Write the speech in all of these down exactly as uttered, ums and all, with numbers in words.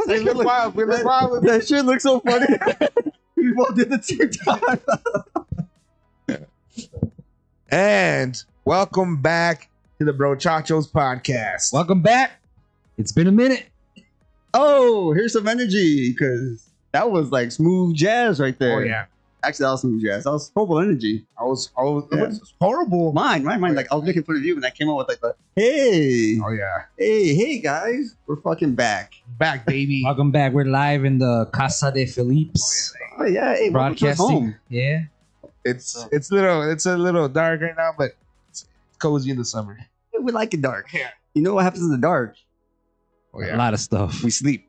We look wild. We look that, wild. that shit looks so funny. We both did the same time. And welcome back to the Bro Chachos podcast. Welcome back. It's been a minute. Oh, here's some energy because that was like smooth jazz right there. Oh yeah, Actually, that was smooth jazz. That was horrible energy. I was, I was, it Yeah. was horrible. Mine, mine, mine. Like I was making fun of you, and I came up with like the hey, Oh yeah, hey, hey guys, we're fucking back. back baby. Welcome back. We're live in the Casa de Felipe's Oh yeah, hey, welcome to us broadcasting. home. Yeah. It's it's little, it's a little dark right now, but it's cozy in the summer. We like it dark. Yeah. You know what happens in the dark? Oh A yeah, lot of stuff. We sleep.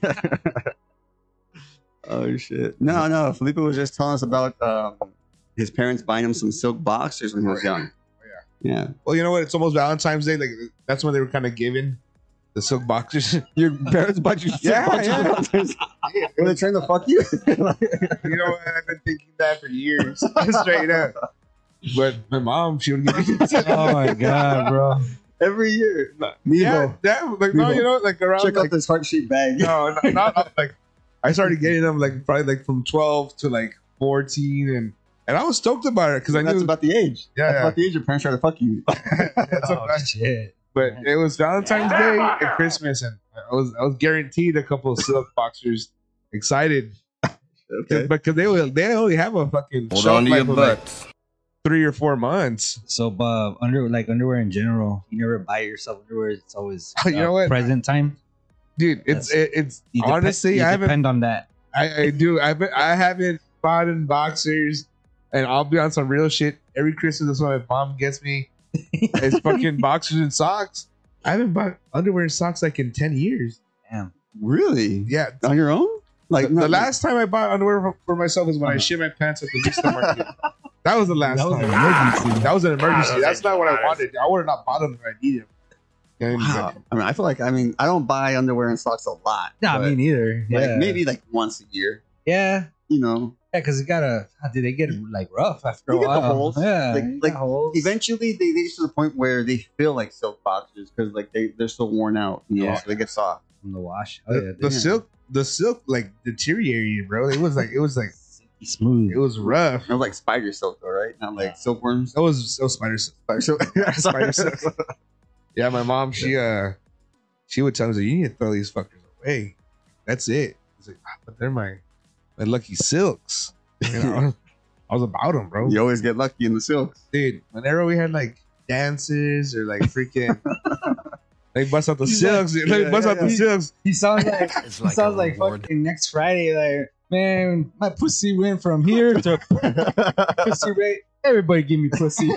Oh shit! No, no. Felipe was just telling us about um, his parents buying him some silk boxers when he was Oh, yeah. young. Oh, yeah. Yeah. Well, you know what? It's almost Valentine's Day. Like that's when they were kind of giving the silk boxers. Your parents bought you silk Yeah, boxers. yeah. Were they trying to fuck you? You know what? I've been thinking that for years, straight up. But my mom, she would give me. Oh my god, bro. Every year. Yeah, Nevo, yeah, like no, you know, like around check like, out this heart shaped bag. no, not, not like I started getting them like probably like from twelve to like fourteen, and and I was stoked about it because I That's knew. about the age. Yeah, That's yeah. about the age your parents try to fuck you. That's Oh a- shit. but it was Valentine's Day and Christmas, and I was I was guaranteed a couple of silk boxers. Excited, Okay. because they will they only have a fucking Hold shelf on to your life of, like, butts. three or four months. So, Bob, under like underwear in general, you never buy yourself underwear. It's always You know what? present time. Dude, it's it, it's You depe- honestly you I haven't depend on that. I, I do I haven't I haven't bought in boxers, and I'll be on some real shit. Every Christmas, that's what my mom gets me. It's fucking boxers and socks. I haven't bought underwear and socks like in ten years. Damn. Really? Yeah, On your own? Like the, the not- last time I bought underwear for, for myself was when I Uh-huh. shit my pants at the Vista Market. That was the last That was time. an emergency. That was an emergency. Wow, That's not what I wanted. I would have not bought them if I needed them. You know what I mean? Wow. I mean, I feel like I mean I don't buy underwear and socks a lot. Nah, but, me neither. like Yeah. maybe like once a year. Yeah. You know. Yeah, because it gotta. How did they get like rough after You a get the while? holes. Yeah. Like- you like, got holes. Eventually, they, they get to the point where they feel like silk boxers because like they they're so worn out. You know, Yeah. so they get soft. from the wash. Oh The, yeah. the yeah. silk, the silk, like deteriorated, bro. It was like it was like Silky smooth. it was rough. It was like spider silk, though, right? Not like silkworms. That was so spider silk. Spider silk. Spider silk. Yeah, my mom, she uh, she would tell me, "You need to throw these fuckers away. That's it." I was like, "Ah, but they're my my lucky silks." You know, I was about them, bro. You always get lucky in the silks. Dude, whenever we had like dances or like freaking, like bust out the He's silks, like- like yeah, bust yeah, out the yeah. silks. He sounds like It's he like sounds a like reward. fucking next Friday. Like, man, my pussy went from here to pussy rate. Everybody give me pussy.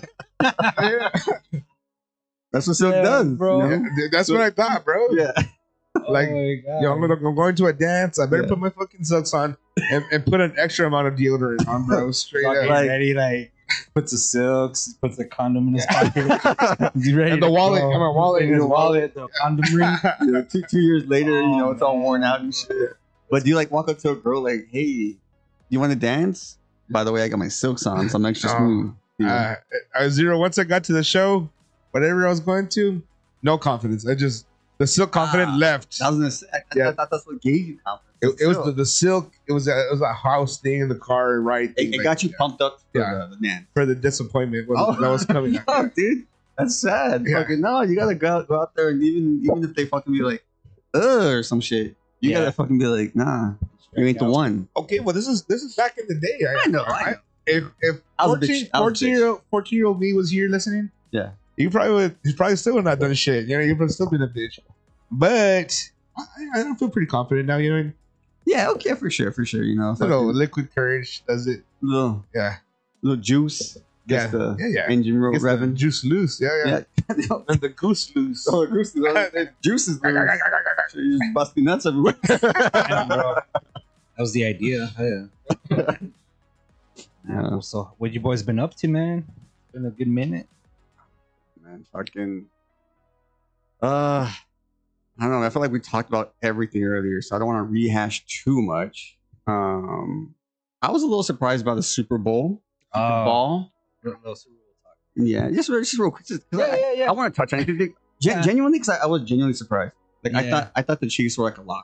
That's what silk Yeah, does, bro. you Yeah, know? dude, that's what I thought, bro. Yeah. Like, oh my God. Yo, I'm, gonna, I'm going to a dance. I better Yeah. put my fucking silks on and, and put an extra amount of deodorant on, bro. Straight Fucking up. Like- ready, like puts the silks, puts the condom in his pocket. He's ready. And the to wallet, go. and my wallet, In his wallet, the condom ring. You know, two, two years later, you know, it's all Oh, worn out and shit. But do you like walk up to a girl like, hey, you want to dance? By the way, I got my silks on, so I'm extra Oh. smooth. You know? uh, I was zero. Once I got to the show, whatever I was going to, no confidence. I just the silk confidence Ah, left. I was gonna say, I, Yeah. I thought that's what gave you confidence. It, it was Silk. the, the silk. It was a, it was a house thing in the car, right? It, thing, it like, got you yeah, pumped up for Yeah. the, the dance. for the disappointment when, Oh, that was coming. no, dude, that's sad. Yeah. Fucking no, you gotta go out, go out there and even even if they fucking be like, ugh, or some shit, you Yeah. gotta fucking be like, nah, you ain't the one. Okay, well, this is this is back in the day. I, I know, I know. If if I was a fourteen, bitch. I was a fourteen year old fourteen year old me was here listening, Yeah. he probably would. He's probably still would not done shit. You know, he would still been a bitch. But I, I don't feel pretty confident now. You know, Yeah, okay, for sure, for sure. You know, little fucking liquid courage does it. little Yeah, little juice, yeah, gets the yeah, yeah. engine ro- Gets the revving. juice loose. Yeah, yeah. Yeah, And the goose loose. oh, the juice, the juice is loose. So you're just busting nuts everywhere. Damn, bro. That was the idea. Yeah. Yeah. So, what you boys been up to, man? Been a good minute. Man, fucking. Uh, I don't know. I feel like we talked about everything earlier, so I don't want to rehash too much. Um, I was a little surprised by the Super Bowl. Oh. Ball. Yeah, just, just real quick. Just, 'cause Yeah, I, yeah, yeah. I want to touch on it. 'cause they- gen- Yeah. Genuinely, because I, I was genuinely surprised. Like I Yeah. thought, I thought the Chiefs were like a lock.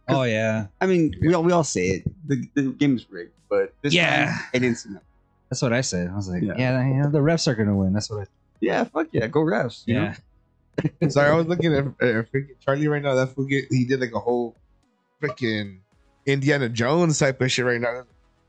Oh yeah, I mean, we all we all say it. The, the game is rigged, but this Yeah. time, it didn't seem that. that's what I said. I was like, Yeah. yeah, you know, the refs are gonna win. That's what I. Yeah, fuck yeah, go refs. you know? Yeah, Sorry, I was looking at uh, freaking Charlie right now. That fool get, he did like a whole freaking Indiana Jones type of shit right now.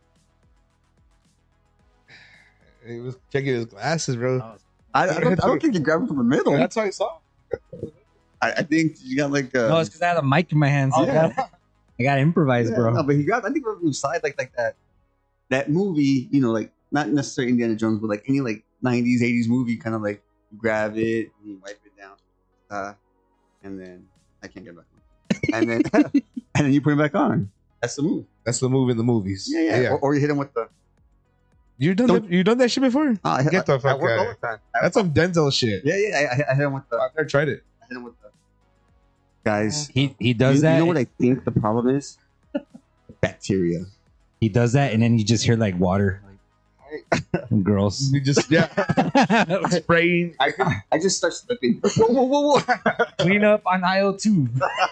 He was checking his glasses, bro. I, I don't I don't think you grabbed him from the middle. That's how I saw. I, I think you got like uh, no, it's because I had a mic in my hands. Oh, I yeah. got I got to improvise, yeah, bro. no, but he got I think from the side like like that that movie, you know, like not necessarily Indiana Jones, but like any like nineties, eighties movie, kind of like you grab it and you wipe it down, uh, and then I can't get it back on, and then and then you put it back on. That's the move. That's the move in the movies. Yeah, yeah. Or, or you hit him with the. You done Don't- that, you done that shit before? Oh, I, Get the I, fuck I work out. all the time. I- That's some Denzel shit. Yeah, yeah. I, I hit him with the. I've never tried it. I hit him with the. Guys, He he does you, that. You know what I think the problem is? Bacteria. He does that, and then you just hear like water, like girls. You just yeah, spraying. I I just start slipping. Whoa, whoa, whoa, whoa. Clean up on aisle two.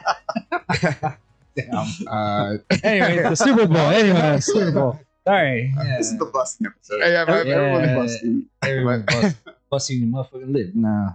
Uh, Anyway, the Super Bowl. Anyway, Super Bowl. Sorry. Yeah. This is the busting episode. yeah, my, Yeah. everyone's Busting. Everyone bust, busting your motherfucking lip. Nah.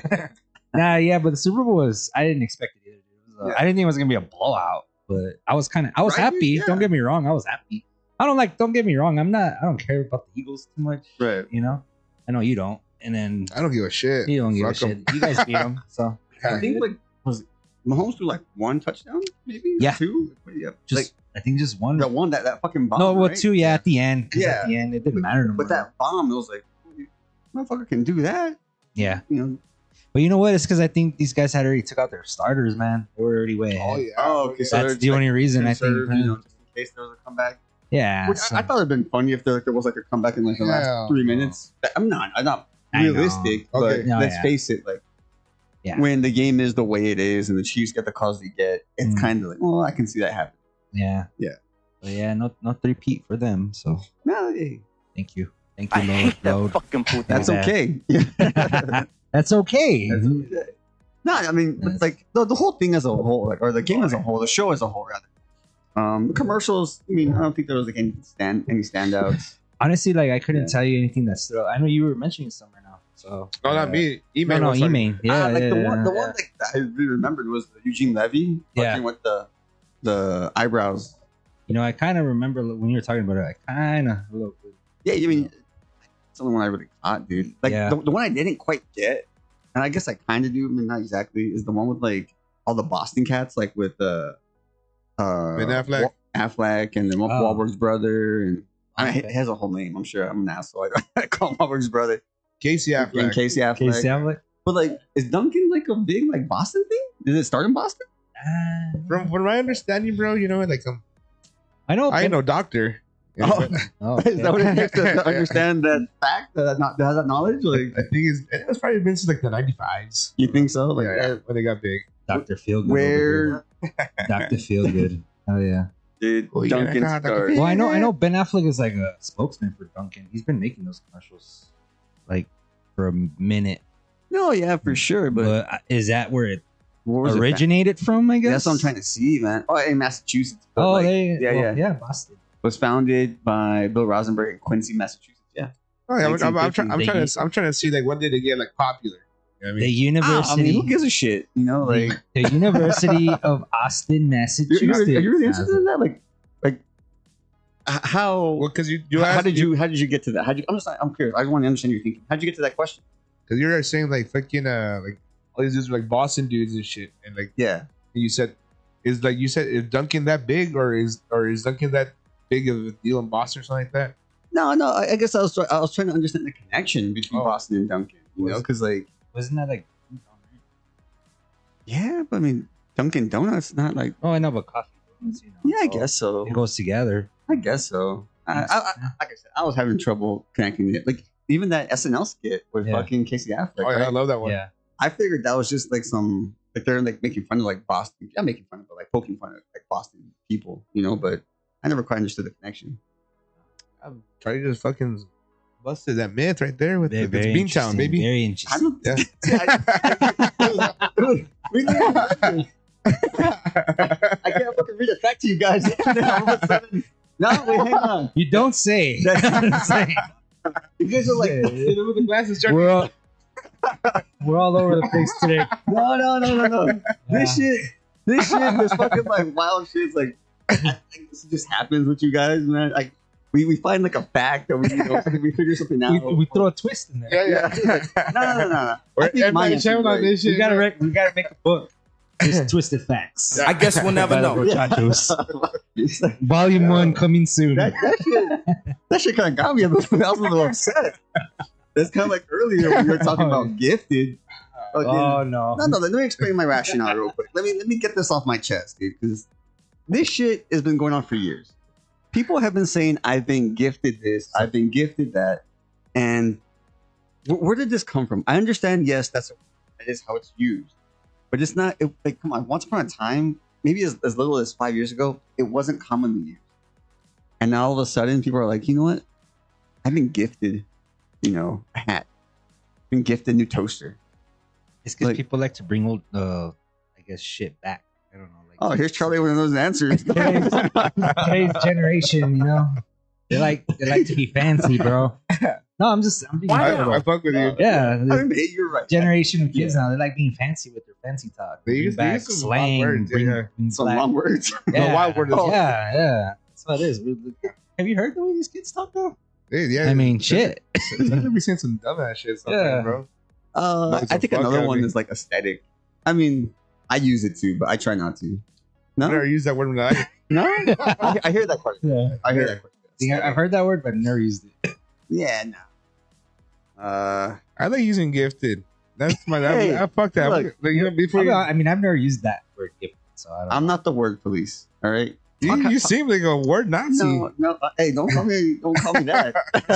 Nah, yeah, but the Super Bowl was, I didn't expect it either. It was, uh, Yeah. I didn't think it was going to be a blowout, but I was kind of, I was Right? happy. Yeah. Don't get me wrong. I was happy. I don't like, don't get me wrong. I'm not, I don't care about the Eagles too much. Right. You know? I know you don't. And then I don't give a shit. you don't give Fuck a shit. 'em. You guys beat them. So I think like was it Mahomes threw like one touchdown, maybe Yeah. two. Yeah, just, like I think just one. that one that that fucking bomb. no, well, right? two, yeah, at the end. 'cause Yeah. at the end, it didn't matter no But more. that bomb, it was like, motherfucker can do that. Yeah. You know. But you know what? It's because I think these guys had already took out their starters, man. They were already way ahead. Oh yeah. Oh, okay. So That's they're the just, only reason I think. conserve, you know, just in case there was a comeback. Yeah. Which so- I, I thought it'd been funny if there, like, there was like a comeback in like the Hell last three no. minutes. I'm not. I'm not I know. realistic, Okay. but No, let's yeah. face it, like Yeah. when the game is the way it is and the Chiefs get the calls they get, it's Mm. kind of like, well, I can see that happen. Yeah. Yeah. But yeah, no no three-peat for them. So No, hey, thank you. Thank you, Lord. Lord. fucking puta. that's Yeah. okay. That's okay. That's okay. No, I mean, but, That's- like the, the whole thing as a whole, like or the game as a whole, the show as a whole, rather. Um, the commercials. I mean, I don't think there was like any stand any standouts. Honestly, like I couldn't Yeah. tell you anything that's still. I know you were mentioning some right now. So No, uh, not me. No, Email. no, was talking- email. Yeah, Ah, like yeah, the yeah, one, the yeah. one like, that I really remembered was the Eugene Levy. Yeah. fucking with the the eyebrows. You know, I kind of remember when you were talking about it. I kind of a little bit. Yeah, I mean, it's the only one I really caught, dude. Like Yeah. the, the one I didn't quite get, and I guess I kind of do, I mean, not exactly, is the one with like all the Boston cats, like with the uh, Ben Affleck? Wa- Affleck, and then Mark Oh. Wahlberg's brother, and I mean, Okay. he has a whole name. I'm sure I'm an asshole. I call him Wahlberg's brother, Casey and Affleck. Casey Affleck. Casey Affleck. But like, is Duncan like a big like Boston thing? Did it start in Boston? Uh, From from my understanding, bro, you know, like um, I know. I ain't no doctor. Oh. Oh, Is that what it takes to, to Yeah. understand that fact? That not that, that knowledge? Like, I think it's it's probably been since like the ninety-fives. you think so? Like, Like yeah, when they got big. Doctor Feelgood. where Doctor Feelgood. Oh yeah. did Oh, yeah, Duncan God, start? Duncan- Well, I know. I know. Ben Affleck is like a spokesman for Dunkin'. He's been making those commercials like for a minute. No, yeah, for sure. But, But uh, is that where it what was it? originated from? I guess That's what I'm trying to see, man. Oh, in Massachusetts. But Oh, like, they, yeah, well, yeah. yeah, Boston. was founded by Bill Rosenberg in Quincy, Massachusetts. Yeah. Oh, yeah, I'm, I'm, I'm, trying, I'm They- trying to I'm trying to see like when did it get like popular? You know what I The mean, Ah, University, I mean, who gives a shit? You know, like, the University of Austin, you're, Massachusetts. you're, are you really interested in that? Like, like, h- how? well, because you you how, how asked, did you? How did you get to that? How did you? I'm just. I'm curious. I just want to understand your thinking. How did you get to that question? because you're saying like fucking uh like all these dudes were like Boston dudes and shit, and like Yeah. you said is like you said is Duncan that big or is or is Duncan that big of a deal in Boston or something like that? No, no. I, I guess I was. try- I was trying to understand the connection between Oh. Boston and Duncan. You know, Was- because like, Wasn't that like? yeah, but I mean, Dunkin' Donuts not like. Oh, I know, but coffee. donuts, You know, Yeah, I so guess so. it goes together. I guess so. I, I, I, like I said, I was having trouble connecting it. Like even that S N L skit with Yeah. fucking Casey Affleck. Oh yeah, I right? love that one. Yeah, I figured that was just like some like they're like making fun of like Boston. Yeah, making fun of, but like poking fun of like Boston people, you know. But I never quite understood the connection. I'm trying to just fucking busted that myth right there with They're the, it's very Beantown, interesting, baby. Very I interesting. don't. Yeah. Yeah, I, we I can't fucking read it back to you guys. And then all of a sudden, no, wait, hang on. You don't say. That's- Say. You guys are like, Hit him with the glasses, Chuck. We're all, we're all over the place today. no, no, no, no, no. This Yeah. shit, this shit, this fucking like wild shit. Is like, I think this just happens with you guys, man. Like, we, we find like a fact that we, you know, we figure something out. We, we throw a twist in there. Yeah, yeah. no, no, no, no, no. We're I think my everybody answer's channel on right. this shit. We gotta man. rec- we gotta make a book. Just twisted facts. Yeah. I guess we'll never By the know. Muchachos. It's like, Volume one coming soon. that, that shit, that shit kind of got me. I was a little upset. That's kind of like earlier when we were talking about gifted. Fucking- Oh no. No, no. Let me explain my rationale real quick. Let me let me get this off my chest, dude, because this shit has been going on for years. People have been saying I've been gifted this, I've been gifted that, and wh- where did this come from? I understand, yes, that's that is how it's used, but it's not. It, like, come on, once upon a time, maybe as, as little as five years ago, it wasn't commonly used, and now all of a sudden, people are like, you know what? I've been gifted, you know, a hat, been gifted a new toaster. It's because Like- people like to bring old, uh, I guess, shit back. I don't know. Like, Oh, here's Charlie with those answers. Today's, today's generation, you know, they like they like to be fancy, bro. No, I'm just I'm being I, real. I fuck with you. Yeah, I the mean, hey, you're right. generation of kids Yeah. now, they like being fancy with their fancy talk. They Bring use- they back use some slang, wild words, bring, yeah. bring Some black- long words. Yeah. The wild word is. Oh. Yeah, yeah, that's what it is. We- we- Have you heard the way these kids talk though? Dude, yeah. I mean, shit. You're gonna be saying some dumbass shit sometimes, Yeah. bro. Uh, Knows I the think fuck another out of one me. is like aesthetic. I mean, I use it too, but I try not to. I No, never use that word in my life. no, I, I hear that part. Yeah, I hear that part. yeah, I've heard that word, but never used it. Yeah, no. Uh, I like using gifted. That's my. Hey, I, I fuck that. look. Like, you know, before you, I mean, I've never used that word gift, so I don't. I'm not the word police. All right. you, you seem like a word Nazi. No, no. uh, hey, don't call me. Don't call me that.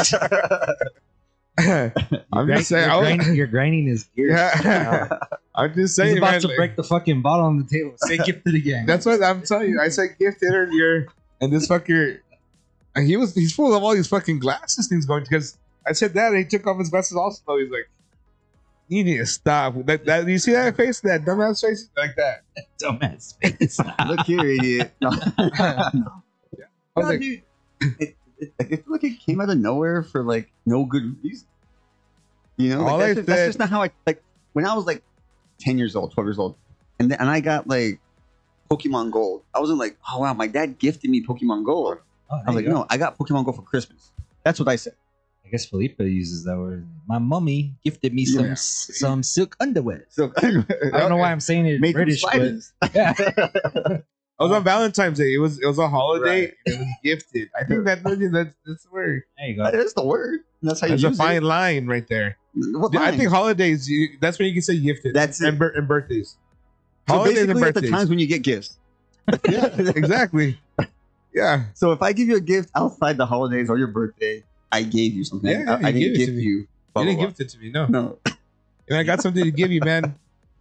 I'm just saying. You're, I was- grinding, you're grinding his gears. Yeah. I'm just He's saying, about man. to like, break the fucking bottle on the table. Say gifted again. that's what I'm telling you. I said gifted earlier, and this fucker, and he was he's full of all these fucking glasses things going because I said that and he took off his glasses also. Though he's like, you need to stop. That that you see that face, that dumbass face like that. dumbass face. Look here, idiot. No, I was No, like, dude. It, it, I feel like it came out of nowhere for like no good reason. You know, like, All that's, I just, that's said- just not how I like. When I was like ten years old, twelve years old, and then, and I got like Pokemon Gold. I wasn't like, oh wow, my dad gifted me Pokemon Gold. Oh, I there was like, you go. no, I got Pokemon Gold for Christmas. That's what I said. I guess Felipe uses that word. My mummy gifted me some Yeah. some silk underwear. So I don't know why I'm saying it made from British, but spiders. yeah. I was on Valentine's Day. It was it was a holiday. And it was gifted. I think that that's that's the word. There you go. That is the word. That's how you There's a use fine it. line right there. What I line? think holidays. You, that's when you can say gifted. That's and, it. bir- and birthdays. so Holidays and basically at the birthdays. times when you get gifts. Yeah, exactly. Yeah. So if I give you a gift outside the holidays or your birthday, I gave you something. Yeah, I, I you didn't gave it gift to me. you. blah, You didn't blah, gift it to me, no. blah. No. And I got something to give you, man.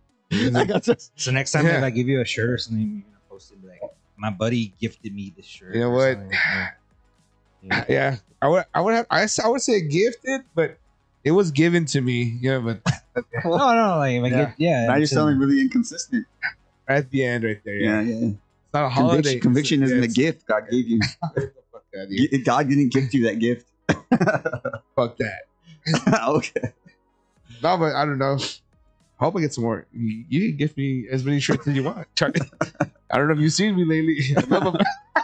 I got just, So next time Yeah. if I give you a shirt or something, you're gonna post it like my buddy gifted me this shirt. You know or what? something. Yeah. Yeah. Yeah, I would, I would have, I, s- I would say gifted, but it was given to me. Yeah, but No, no, like if I Yeah. get yeah. now you're it's a- sounding really inconsistent. at the end, right there. Yeah, Yeah, yeah. it's not a holiday. Conviction, conviction It's- isn't a it's- gift God gave you. Fuck that, dude. G- God didn't gift you that gift. Fuck that. Okay. No, but I don't know. Hope I get some more. You, you can gift me as many shirts as you want, Charlie. I don't know if you've seen me lately. I love 'em.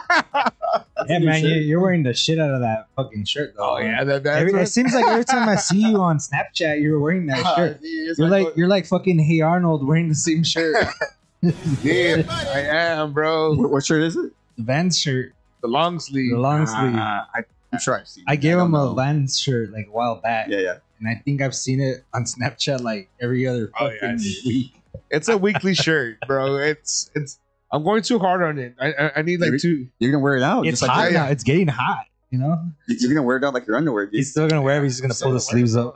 Yeah, man, you, you're wearing the shit out of that fucking shirt though. Oh yeah, that, that's Every, what- it seems like every time I see you on Snapchat, you're wearing that shirt. Yes, You're I like thought- you're like fucking Hey Arnold wearing the same shirt, yeah, I am, bro. What, what shirt is it? the Vans shirt, The long sleeve. the long sleeve. Uh, I, I'm sure I've seen. I it. gave don't him a know. Vans shirt like a while back, Yeah, yeah. and I think I've seen it on Snapchat like every other Oh, fucking yeah. week. It's a weekly shirt, bro. It's it's. I'm going too hard on it. I I, I need like Maybe- two. You're gonna wear it out. It's just like hot yeah, now. It's getting hot. You know, You're gonna wear it out like your underwear. Dude. he's still gonna wear it. But he's just gonna pull the sleeves up.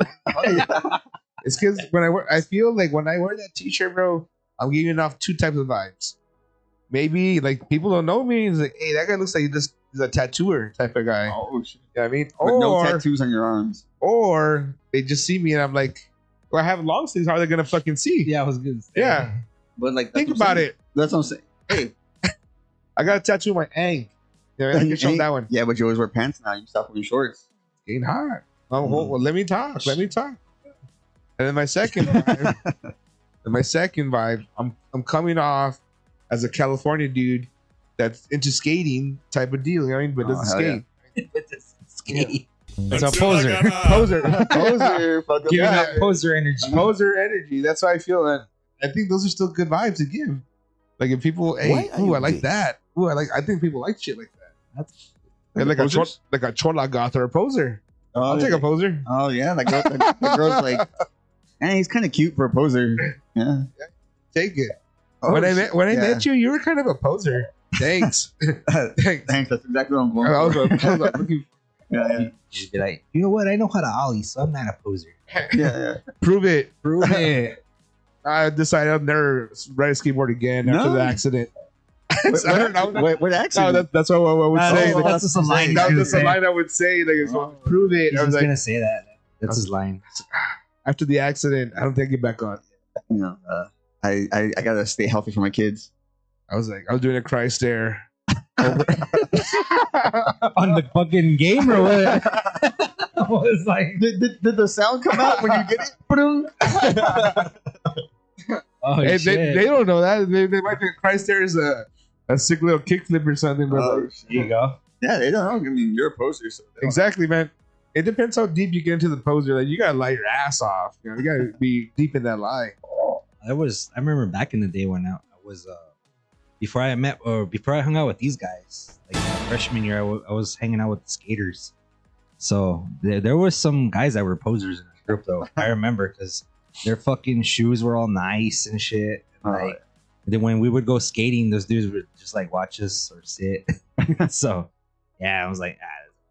It's because when I wear, I feel like when I wear that T-shirt, bro, I'm giving off two types of vibes. Maybe like people don't know me. It's like, hey, that guy looks like he just he's a tattooer type of guy. Oh shit. You know what I mean? With Or no tattoos on your arms. or they just see me and I'm like, well, I have long sleeves. How are they gonna fucking see? Yeah, I was good. Yeah. But like, that's Think what I'm about saying. it. That's what I'm saying. Hey, I got a tattoo on my ankle. Yeah, I can show that one. Yeah, but you always wear pants now. You stop wearing shorts. Ain't hot. Oh, Mm. well, well, let me talk. Let me talk. And then my second vibe, and my second vibe, I'm I'm coming off as a California dude that's into skating type of deal. You know what I mean? But Oh, doesn't hell skate. Skate. It's a poser. Poser, Poser, fucking Give me Yeah. that poser energy. poser energy. That's how I feel. And I think those are still good vibes to give. Like if people, hey, Why are ooh, you I like this? that. Ooh, I like. I think people like shit like that. That's And like a cho- Posers? like a chola goth or a poser. Oh, I'll take a poser. Oh yeah, that girl. That, that girl's like, and he's kind of cute for a poser. Yeah. Take it. Oh, when I met when I yeah. met you, you were kind of a poser. Thanks. Thanks. Thanks. That's exactly what I'm going. I was, for. I was looking. Yeah, yeah, you'd be like, you know what? I know how to ollie, so I'm not a poser. yeah, yeah. Prove it. Prove it. I decided I'll never ride a skateboard again after No. the accident. What, I don't know. What, what No, accident? that, that's what I would That's, say. oh, Like, that's just a line. that he was was the saying. line I would say. Like, it's, Oh. prove it. He's I was just like, gonna say that. That's his line. after the accident, I don't think I get back on. You know, uh, I, I I gotta stay healthy for my kids. I was like, I was doing a cry stare. On the fucking game or what? I was like, Did, did, did the sound come out when you get it? oh Hey, shit. they, they don't know that. They, they might think cry stare is a, a sick little kickflip or something. But Oh, like, there you go. Yeah, they don't know. I mean, you're a poser, so they don't exactly, man. It depends how deep you get into the poser. Like, you gotta lie your ass off. You know, you gotta be deep in that lie. I was. I remember back in the day when I, I was uh before I met or before I hung out with these guys. Like my freshman year, I, w- I was hanging out with the skaters. So there, there was some guys that were posers in the group, though. I remember because their fucking shoes were all nice and shit. Oh, Like, and then when we would go skating, those dudes would just like watch us or sit. So yeah, I was like, ah,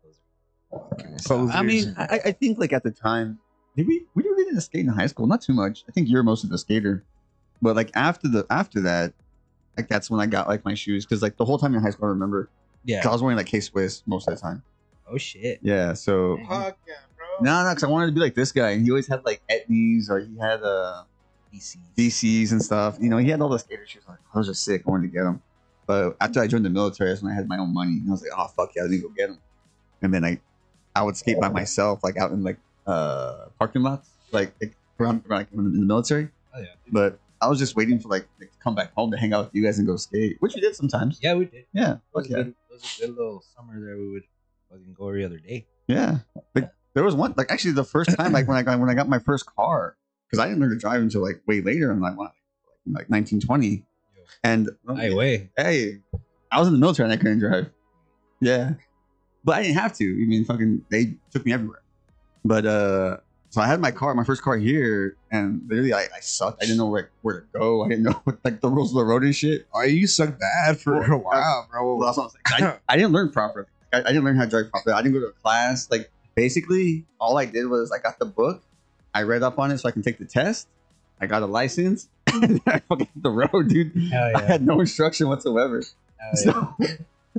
that's a poser. Posers. I mean, I, I think like at the time, did we we really didn't skate in high school? Not too much. I think you're most of the skater, but like after the after that, like that's when I got like my shoes because like the whole time in high school, I remember 'cause I Yeah. was wearing like K Swiss most of the time. Oh shit. Yeah, so Fuck yeah, bro. no, no, because I wanted to be like this guy, and he always had like Etnies or he had uh D C. D Cs and stuff. You know, he had all the skater shoes. Like, I was just sick. I wanted to get them. But after I joined the military, that's when I had my own money. And I was like, oh, fuck yeah, I need to go get them. And then I, I would skate by myself, like out in like uh, parking lots, like, like around, like in the military. Oh yeah. But I was just waiting for like, like to come back home to hang out with you guys and go skate, which we did sometimes. Yeah, we did. Yeah. It was, Fuck a yeah. good, it was a good little summer there. We would fucking go every other day. Yeah. Like there was one, like actually the first time, like when I got, when I got my first car, because I didn't learn to drive until like way later. I'm like, what, like nineteen twenty. And Hey, way. hey, I was in the military and I couldn't drive. Yeah. But I didn't have to. I mean, fucking, they took me everywhere. But, uh, so I had my car, my first car here, and literally I, I sucked. I didn't know like where to go. I didn't know like the rules of the road and shit. Oh, you suck bad for a while, bro. Well, that's what I'm saying. I, I didn't learn properly. I, I didn't learn how to drive properly. I didn't go to a class. Like, basically, all I did was I got the book, I read up on it so I can take the test. I got a license. And I fucking hit the road, dude. Hell I yeah. had no instruction whatsoever. Hell yeah.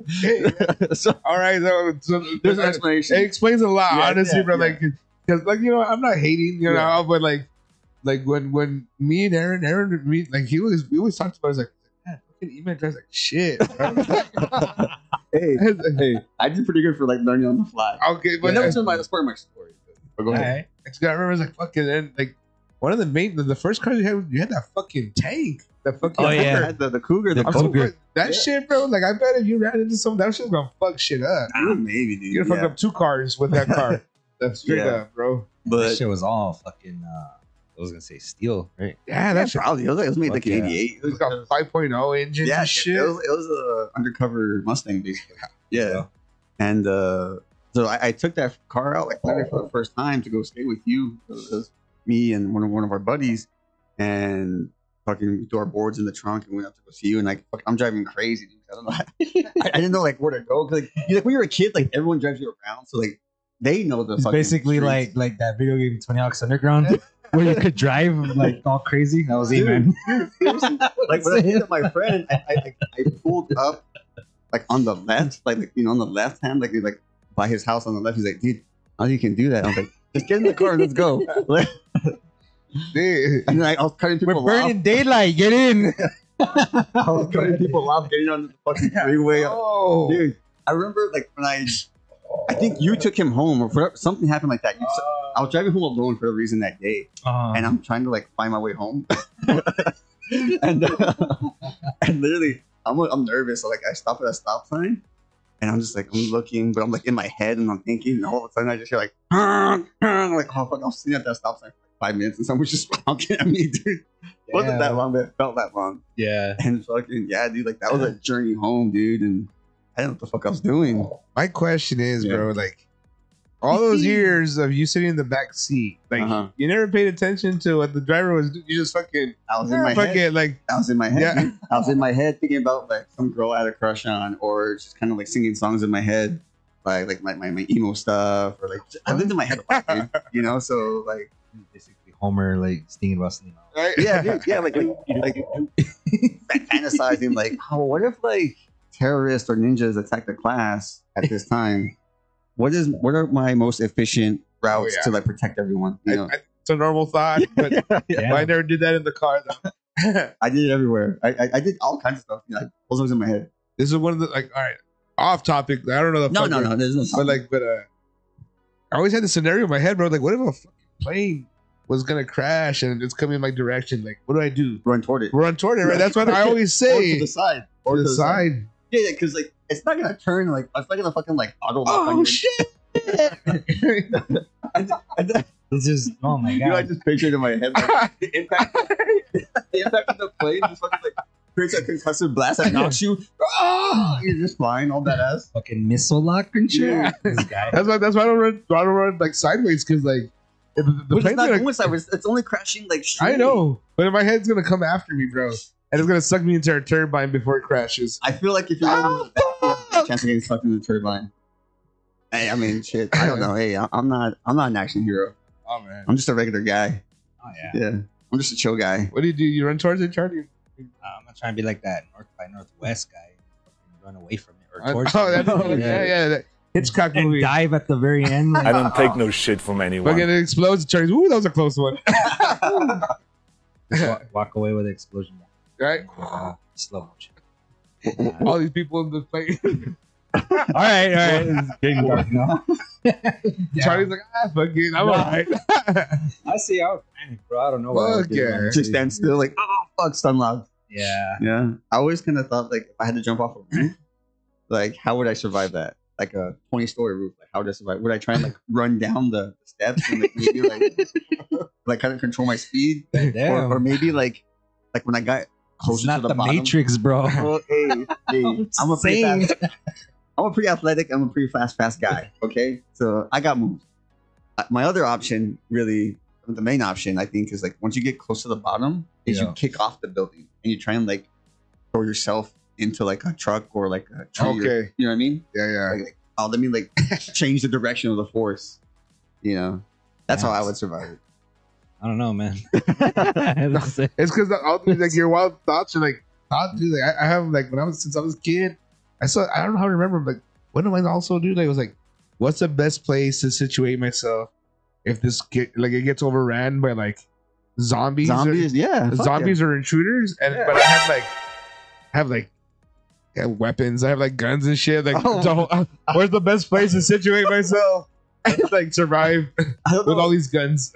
So, so All right, so, so there's an it explanation. explains a lot, Yeah, honestly, yeah, bro. yeah. Like, because like you know, I'm not hating, you Yeah. know, but like, like when when me and Aaron, Aaron, would meet, like he always we always talked about, it, I was like, man, fucking email drives like shit. Bro. hey, hey, I did pretty good for like learning on the fly. Okay, But but that I, was my that's part of my story. But go ahead. Alright. I just gotta remember, I was like, fucking, and like one of the main, the, the first cars you had, you had that fucking tank, that fucking. Oh, I yeah. had the, the cougar. The The I'm so Cougar. good. That Yeah. shit, bro. Like, I bet if you ran into some, that shit's gonna fuck shit up. Ah, maybe, dude. You're gonna fuck Yeah. up two cars with that car. That's straight Yeah. up, bro. That But shit was all fucking, uh, I was gonna say steel, right? Yeah, yeah, that shit. probably. It was, like, it was made Fuck like in yeah. eighty-eight. It It's was, got five point oh engines yeah, and shit. It was, it was a undercover Mustang, basically. Yeah. Yeah. And uh, so I, I took that car out like literally for the first time to go stay with you. It was, it was me and one of one of our buddies, and fucking threw our boards in the trunk and went up to go see you. And like, fuck, I'm driving crazy. Dude. I don't know. I, I didn't know like where to go. 'Cause, like, you, like when you're a kid, like everyone drives you around, so like they know the. It's fucking basically streets. like like that video game Tony Hawk's Underground where you could drive like all crazy. That was it, man. like when I hit my friend, I, I, I, I pulled up like on the left, like, like you know, on the left hand, like like by his house on the left. He's like, dude, how you can do that? I was like, just get in the car and let's go. Dude. And then I, I was cutting We're people burning off. daylight. Get in. I was cutting people off, getting on the fucking freeway. Oh, Dude, I remember like when I, I think you took him home or for, something happened like that. You, I was driving home alone for a reason that day, Uh, and I'm trying to like find my way home. and uh, and literally, I'm I'm nervous. So like I stop at a stop sign, and I'm just like I'm looking, but I'm like in my head and I'm thinking, and all of a sudden I just hear like, I'm like oh fuck, I was sitting at that stop sign for like five minutes, and someone was just honking at me, dude. It wasn't that long, but it felt that long. yeah. And fucking yeah, dude, like that was a journey home, dude, and I didn't know what the fuck I was doing. my question is, Yeah. bro, like all those years of you sitting in the back seat, like Uh-huh. you never paid attention to what the driver was doing. You just fucking, I was in my fucking head. like, I was in my head. Yeah. dude. I was in my head thinking about like some girl I had a crush on, or just kind of like singing songs in my head, like like my, my, my emo stuff, or like I lived in my head a lot, dude, you know. So like Basically, Homer like thinking about something else. right? yeah, dude, yeah, like like, like fantasizing like, oh, what if like terrorists or ninjas attack the class at this time? What is what are my most efficient routes Oh, yeah. to like protect everyone? You I- know, I- it's a normal thought, but, Yeah. but I never did that in the car though. I did it everywhere. I, I I did all kinds of stuff. You know, like those things in my head. This is one of the like, all right, off topic. I don't know the No, fuck no, what- no. There's no. but like, but uh, I always had this scenario in my head, bro. Like, what if a fucking plane was gonna crash and it's coming in my direction? Like, what do I do? run toward it. Run toward it, right? That's what I always Or say. to the side. Or the side. Yeah, yeah, because like it's not gonna turn like it's not gonna fucking like auto lock on Oh you. shit! And, and then, It's just oh my you know, I god. just pictured in my head like the impact, the impact of the plane just fucking like creates a concussive blast that knocks you. Ah, you're just flying all that ass. Fucking missile lock and shit. Yeah. This guy. That's why. That's why I don't run. I don't run like sideways because like if the, the But it's plane's not gonna. going sideways. It's only crashing like. I straight. know, but my head's gonna come after me, bro, and it's gonna suck me into a turbine before it crashes. I feel like if you're running, you have a chance of getting sucked in the turbine. Hey, I mean, shit. I don't know. Hey, I- I'm not. I'm not an action hero. Oh man, I'm just a regular guy. Oh yeah. Yeah, I'm just a chill guy. what do you do? You run towards it, Charlie? Uh, I'm not trying to be like that North by Northwest guy. Fucking run away from it or I- towards oh, it. that's, yeah, yeah. That Hitchcock And movie. dive at the very end. Like, I don't take no shit from anyone. Fucking it explodes. Charlie's. Ooh, that was a close one. walk, walk away with an explosion. Right? Uh, slow motion. All these people in the plane. all right, all right. It's getting dark now. Charlie's like, ah, fuck it. I'm No. alright. I see. I would panic, bro. I don't know what I would Fuck do, yeah. honestly. Just stand still, like, oh fuck, stun locked. Yeah. Yeah, I always kind of thought like if I had to jump off a roof, like how would I survive that? Like a twenty story roof, like how would I survive? Would I try and like run down the steps and like maybe like like kind of control my speed, or, Damn. or maybe like like when I got closer It's not to the, the, bottom? Matrix, bro. Well, hey, hey, I'm a pretty Insane. fast, I'm a pretty athletic. I'm a pretty fast, fast guy. Okay, so I got moves. Uh, My other option, really, the main option, I think, is like once you get close to the bottom, is Yeah. you kick off the building and you try and like throw yourself into like a truck or like a tree. or- Okay. you know what I mean? Yeah, yeah. Like, like, oh, let me like change the direction of the force. You know, that's how I would survive it. I don't know, man. That's it. It's because all these like your wild thoughts are like thought, dude. Like I, I have like when I was since I was a kid, I saw I don't know how to remember, but what am I also do? Like it was like, what's the best place to situate myself if this get like it gets overran by like zombies? Zombies, yeah, or, fuck zombies or intruders, and Yeah. but I have like have like. I have weapons. I have like guns and shit. Like, Oh. so, uh, where's the best place to situate myself? And, like survive yeah. I don't with know. all these guns.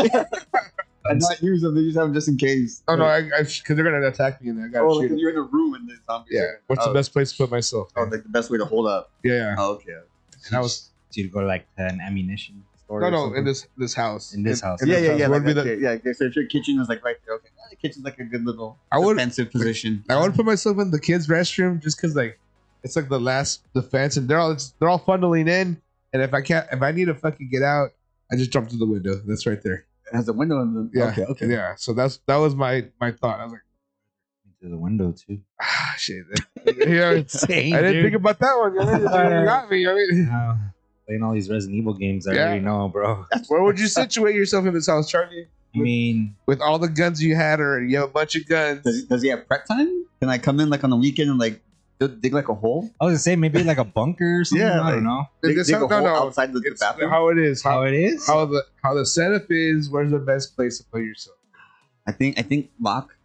and not use them. They just have them just in case. Oh no, I because they're gonna attack me and I gotta Oh, shoot. like, you're in a room and the zombies. Yeah. are- What's oh, the best place to put myself? Oh, like the best way to hold up. Yeah, yeah. Oh, okay. And I was So you go to like to an ammunition store. no, or no, something? in this this house. In this house. in Yeah, this yeah, house. yeah. What Like, would be okay, the- yeah. okay, So if your kitchen is like right there, okay, yeah, the kitchen's like a good little I would- defensive position. I want to put myself in the kids' restroom just because like it's like the last defense, and they're all it's, they're all funneling in. And if I can't, if I need to fucking get out, I just jump through the window. That's right there. It has a window in the. Yeah. Okay, okay. Yeah. So that's that was my my thought. I was like, To the window too. ah, shit. Yeah, Insane, I didn't dude. think about that one. You know, you got me. I mean, Wow. Playing all these Resident Evil games, I Yeah. already know, bro. where would you situate yourself in this house, Charlie? I mean, With all the guns you had, or you have a bunch of guns. Does, does he have prep time? Can I come in like on the weekend and like dig, dig like a hole? I was gonna say maybe like a bunker or something. Yeah, I like- don't know Dig Dig, this dig out? a hole No, no. outside the, the It's bathroom. how it is. how How, it is. how the how the setup is. Where's the best place to put yourself? I think I think lock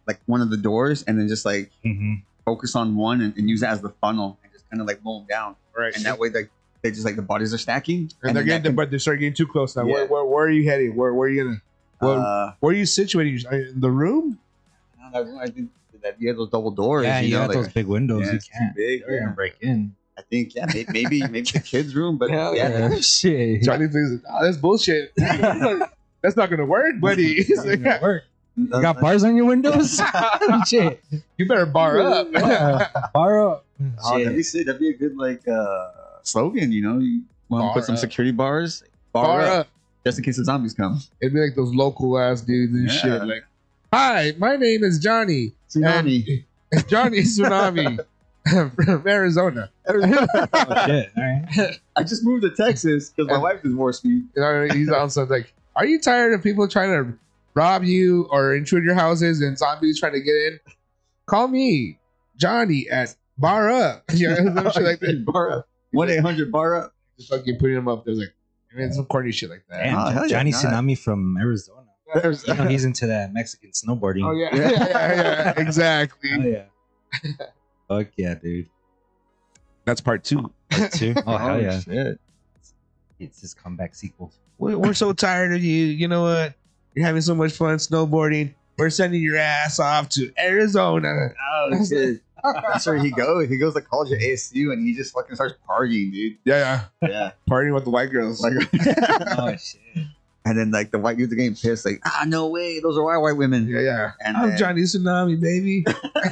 like one of the doors and then just like Mhm. focus on one and, and use that as the funnel and just kind of like blow them down. Right. And that way, like they just like the bodies are stacking. And, they're then getting, that can- but they start getting too close now. Yeah. Where, where, where are you heading? Where, where are you gonna? Where, uh, where are you situated? Are you in the room? I don't know, I think that you have those double doors. Yeah, you you know, got like, those big windows. yeah, you it's too can't. big. They're Yeah. gonna break in. I think yeah, may- maybe maybe the kids' room, but Hell yeah, yeah. Shit. Johnny thinks, oh, that's bullshit. That's not gonna work, buddy. He's It's like, gonna work. You got bars on your windows? Shit. you better bar up. Yeah, bar up. Oh, that'd be Shit. sick. That'd be a good like uh slogan. You know, you want to Bar put some up. security bars, bar, Bar up, up. just in case the zombies come. It'd be like those local ass dudes and Yeah. shit. Like, hi, my name is Johnny. Tsunami. And Johnny Tsunami from Arizona. Oh, shit. All right. I just moved to Texas because my And- wife divorced me. You know, he's also like, are you tired of people trying to rob you or intrude your houses and zombies trying to get in? Call me, Johnny, at Bar Up. Yeah, some shit like that. Bar up. One eight hundred bar up. Just fucking putting him up there, like, I mean, some corny shit like that. Damn, Oh, hell yeah, Johnny God. Tsunami from Arizona. There's You know, he's into that Mexican snowboarding. Oh yeah, yeah, yeah, yeah, exactly. Oh, yeah. Fuck yeah, dude. That's part two. Part two. Oh, hell yeah. Shit. It's his comeback sequel. We're, we're so tired of you. You know what? You're having so much fun snowboarding. We're sending your ass off to Arizona. Oh shit. That's where he goes. He goes to college at A S U and he just fucking starts partying, dude. Yeah, yeah. Yeah. Partying with the white girls. Like, Oh, shit. and then like the white dudes are getting pissed, like, ah, no way, those are our white women. yeah, yeah. And I'm then, Johnny Tsunami, baby.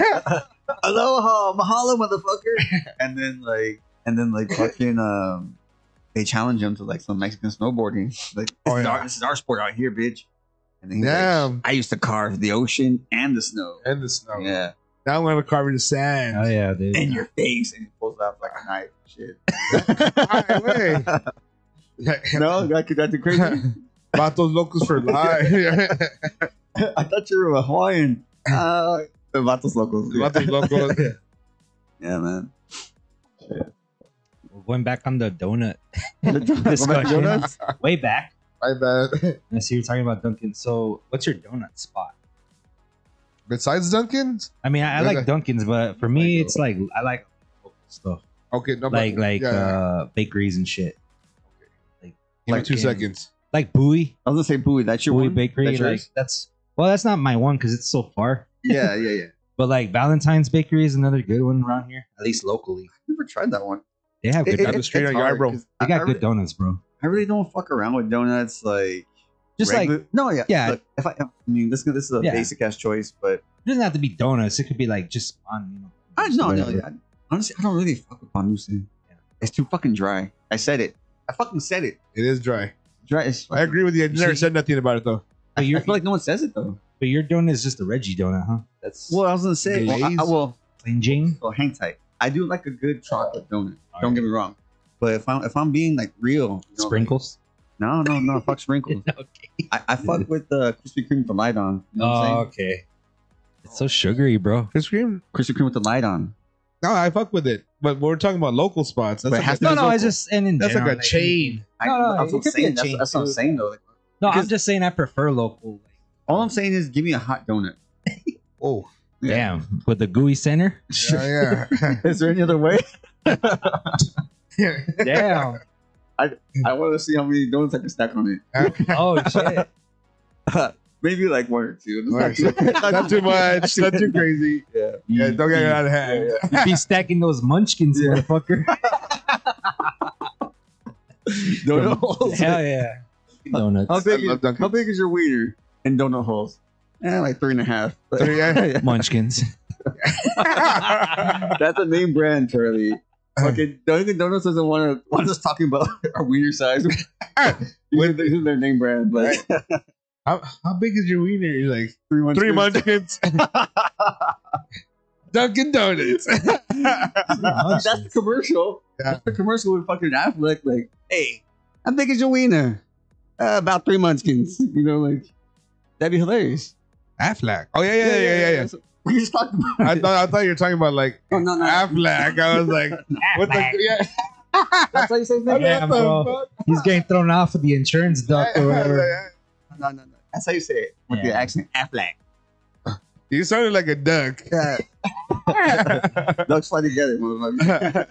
Aloha, mahalo, motherfucker. and then like, and then like fucking um, they challenge him to like some Mexican snowboarding. Like, this, Oh, is, yeah. our, this is our sport out here, bitch. And then he's Yeah. like, I used to carve the ocean and the snow. And the snow. Yeah, Now I'm gonna carve the sand. Oh, yeah, dude. in your face, and he pulls out like a knife. Shit. Ay, wey. No, that could that's crazy. Vatos locos for life. I thought you were a Hawaiian. Uh, Vatos locos. Vatos locos. Yeah, man. We're going back on the donut Go back to discussion. donuts? Way back. My bad. I see you're talking about Dunkin'. So, what's your donut spot? Besides Dunkin's? I mean, I, I Where's like that? Dunkin's, but for me, it's like I like local stuff, Okay, no, but- like like yeah, uh bakeries and shit, give me like two in- seconds. like Bowie, I was gonna say Bowie. That's your Bowie one? Bakery. That's like yours? that's well, that's not my one because it's so far. Yeah, yeah, yeah. But like Valentine's Bakery is another good one around here, at least locally. Never tried that one. They have good. it- Down the street on hard Yarbrough. 'cause they I- got I good really- donuts, bro. I really don't fuck around with donuts. Like Just regular- like no, yeah, yeah. Look, if I, I mean, this this is a Yeah. basic ass choice, but it doesn't have to be donuts. It could be like just on. You know, I no, no, whatever. yeah. Honestly, I don't really fuck with panuce. Yeah. It's too fucking dry. I said it. I fucking said it. It is dry. Dry. It's I agree with you. I never See- said nothing about it though. I, you're- I feel like no one says it though. But your donut is just a Reggie donut, huh? That's Well, I was gonna say, well, I, I Glaze? will. plain Jane. Well, hang tight. I do like a good chocolate donut. All Don't right. get me wrong. But if I'm if I'm being like real, you know, like- Sprinkles. no, no, no, fuck sprinkles. Okay. I, I fuck with the Krispy Kreme with the light on. You know what I'm Oh, saying? okay. It's so sugary, bro. Ice cream? Krispy Kreme with the light on. No, I fuck with it. But we're talking about local spots. That's But it like has a, to No, be no, I local. just and in that's general, like a chain. I, No, no, that's it what I'm could be a saying. That's, chain, that's what I'm too. saying though. Like, No, I'm because- just saying I prefer local. all I'm saying is, give me a hot donut. Oh, Yeah. Damn, with the gooey center. yeah, yeah. Is there any other way? Damn. I want to see how many donuts I can stack on it. Oh shit. Maybe like one or two. It's Alright. Not too, Not too much. Not too crazy. Yeah. Yeah, don't get it out of hand. You be stacking those munchkins, Yeah. motherfucker. Donut holes. Hell yeah. Donuts. How big, I love is, Dunkin'. how big is your wiener in donut holes? Eh, like three and a half. Three, yeah. Munchkins. That's a name brand, Charlie. Fucking Dunkin' Donuts doesn't want to want us talking about our wiener size. These are their- these are their name brand, like How, how big is your wiener? You're like three months. three munchkins. Dunkin' Donuts. That's the commercial. Yeah. That's the commercial with fucking Affleck. Like, hey, how big is your wiener? Uh, about three munchkins. You know, like that'd be hilarious. Affleck. Oh yeah, yeah, yeah, yeah, yeah. yeah. So, we just talked about I it. thought I thought you were talking about like Oh, no, no. Affleck. I was like, what the yeah. That's how you say that? Yeah, What the bro. fuck? He's getting thrown off of the insurance duct or whatever. No, no, no. That's how you say it with Yeah. the accent. Affleck. You sounded like a duck. Yeah. Ducks fly together, motherfucker.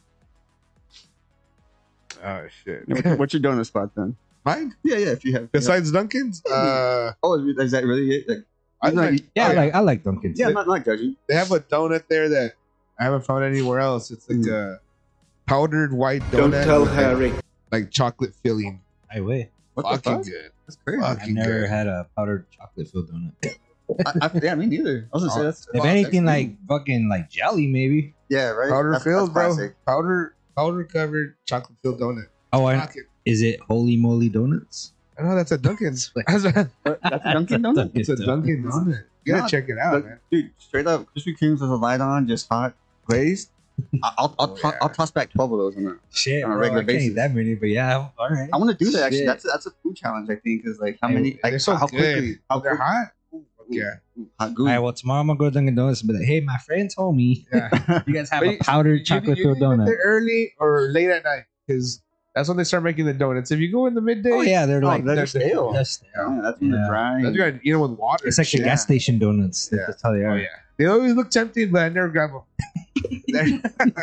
Oh shit. What- What's your donut spot then? Mine? Yeah, yeah. If you have, Besides Dunkin's, uh, oh, is that really it? Like, I it's not- like- Yeah, Oh, I yeah. like I like Dunkin's. yeah, I'm not, not judging. they have a donut there that I haven't found anywhere else. It's like Mm. a powdered white donut. Don't tell with, like- Harry. Like chocolate filling. I will. What the Fucking fuck? good. That's crazy. Fuck. I've Fucking never good. had a powdered chocolate filled donut. I, I, yeah, me neither. I was gonna say Oh, that's. If fuck, anything, that's- like fucking like jelly, maybe. yeah, right. Powder That's- filled, that's bro. classic. Powder powder covered chocolate filled donut. Oh, I, Fuck it. is it Holy Moly Donuts? I know that's a Dunkin's. That's a, What? That's a Dunkin' Donut. it's a Dunkin' donut. You gotta Nah, check it out, Look, man. dude, straight up, Krispy Kremes with a light on, just hot, glazed. I- I'll I'll, Oh, to- yeah. I'll toss back twelve of those on there. Shit, On a bro, regular I can't eat basis. that many, but yeah, all right. I want to do that. Actually, Shit. that's that's a food challenge. I think is like how Hey, many, like They're so how good. quickly, how They're quick, hot. Ooh, Yeah. ooh, hot All goo. right, well, tomorrow I'm gonna go to Dunkin' Donuts and be like, hey, my friend told me Yeah. you guys have But a you- powdered You- chocolate you filled either get donut. there early or late at night because that's when they start making the donuts. If you go in the midday, Oh, yeah, they're Oh, like, they're they're stale. they're stale. Yeah, that's when Yeah. they're dry. that's gotta eat them with water. It's like and the shit. gas station donuts. Yeah. That's how they are. Oh yeah, they always look tempting, but I never grab them.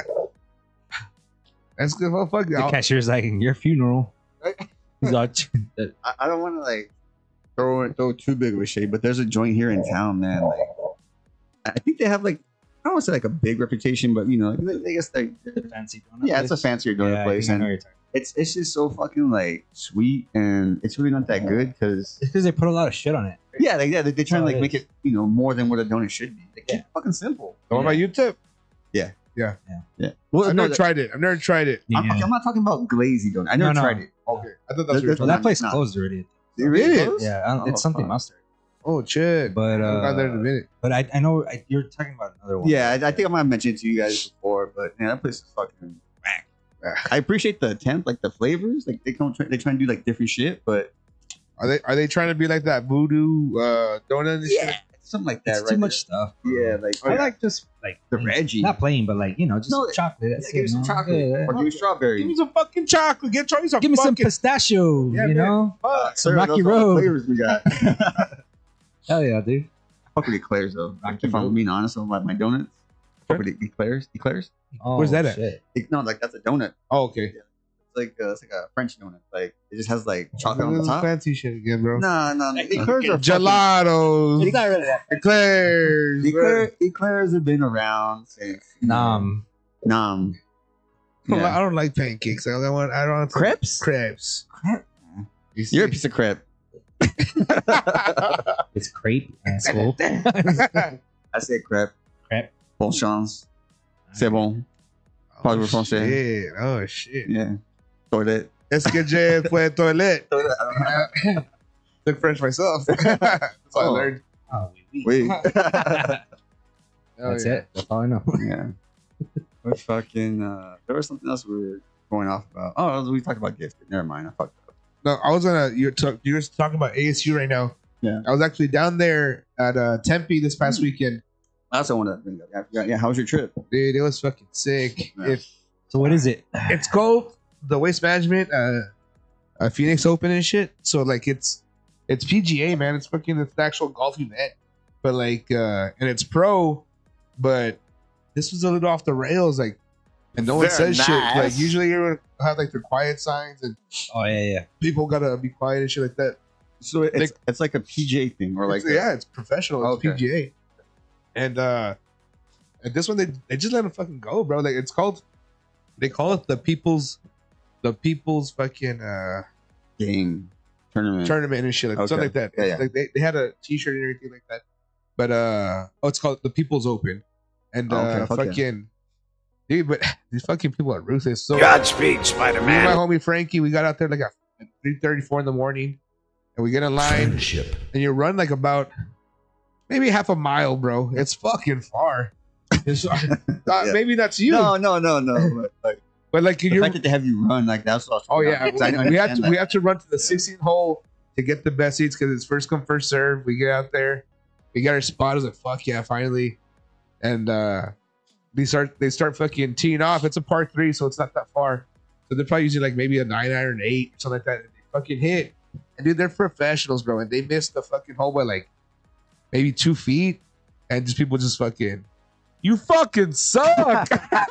That's good. Well, fuck The it. cashier's like, your funeral. He's all, I, I don't want to like throw it throw too big of a shade, but there's a joint here in town, man. Like, I think they have like I don't want to say like a big reputation, but you know, like, I guess like fancy donut. yeah, it's a place. fancier donut Yeah, I place, think I know and what you're talking it's it's just so fucking like sweet, and it's really not that good because It's because they put a lot of shit on it. yeah, like, yeah, they, they try and That's all like it make it you know more than what a donut should be. Like, Yeah. it's fucking simple. What about you, Tip? Yeah. Yeah. Well, I've no, never that- tried it. I've never tried it. Yeah. I'm, okay, I'm not talking about glazy donut. I never No, no. tried it. Okay, I thought that's what you were Well, talking Well, about. that place Nah. closed already. It really Did it? is? Yeah, I don't- Oh, it's something fuck. mustard. Oh shit! But I've gone there in a uh, minute. but I, I know I, you're talking about another one. Yeah, I, I think I might have mentioned it to you guys before, but yeah, that place is fucking whack. I appreciate the attempt, like the flavors, like they come, try, they try and do like different shit, but Are they are they trying to be like that voodoo uh, donut? And yeah, shit? something like that. it's right too much stuff. bro. Yeah, like I like just like the plain- Reggie. not plain, but like you know, just No, chocolate. Yeah, That's give me it, some man. chocolate Yeah, yeah. or give me strawberry. Give me some fucking chocolate. Get try me some. Give me some fucking pistachio. Yeah, you man. know, Uh, fuck. sir, Rocky those are all the Road. flavors we got. hell yeah, dude. Fuck with eclairs though. Rocky If I'm Road. being honest about my donuts, fuck with eclairs. Eclairs? Oh, Where's that at? shit. It- no, like that's a donut. Oh, okay. It's like uh, it's like a French donut. Like it just has like chocolate on the This top. fancy shit again, bro. No, no, no. Eclairs are fucking- Gelatos, It's not really that. eclairs. Eclair, eclairs have been around since Nom. Nom. I don't, Yeah. like, I don't like pancakes. I don't want. I don't want Crepes? Crepes. Crep? You see? You're a piece of crap. It's crepe, asshole. I said crap. Crep. Bon chance. C'est bon. Oh, Parle français. shit. Oh shit. Yeah. Toilet. Est-ce que j'ai fue toilette? Took French myself. That's what I Oh. learned. Oh, oui, oui. Wait. Oh, That's yeah. it. That's all I know. yeah. What fucking uh there was something else we were going off about. Oh, we talked about gifted. Never mind. I fucked up. No, I was gonna. You're talk, you're talking about A S U right now. Yeah. I was actually down there at uh, Tempe this past Hmm. weekend. I also want to bring that. Yeah, yeah, yeah. How was your trip? Dude, it was fucking sick. Yeah. If So what is it? it's called the Waste Management uh, uh Phoenix Open and shit. So like it's it's P G A, man. It's fucking it's the actual golf event. But like uh and it's pro, but this was a little off the rails, like and no one Very says shit. nice. Like usually everyone have like their quiet signs and Oh yeah, yeah. people gotta be quiet and shit like that. So it's Like- it's like a P J thing or like It's- yeah, it's professional. It's Okay. P G A. And uh and this one they they just let them fucking go, bro. Like it's called they call it the people's the people's fucking uh game tournament. tournament and shit like Okay. something like that. Yeah, yeah. Like they, they had a t-shirt and everything like that. But uh oh it's called the People's Open. And Oh, uh okay, fuck yeah. fucking dude, but these fucking people are ruthless. So Godspeed, me and Spider-Man. my homie Frankie, we got out there like at three thirty, four in the morning, and we get in line, and you run like about maybe half a mile, bro. It's fucking far. It's, uh, Yeah. Maybe that's you, No, no, no, no. But, like, but like the you're. fact that they have you run like that's what I was Oh talking yeah, about, 'cause I we, didn't we have to understand we that. have to run to the sixteenth hole to get the best seats because it's first come first serve. We get out there, we got our spot. I was like, fuck yeah, finally, and uh they start they start fucking teeing off. It's a par three, so it's not that far. So they're probably using like maybe a nine iron eight or something like that. And they fucking hit, and dude, they're professionals, bro. And they missed the fucking hole by like maybe two feet, and just people just fucking, you fucking suck,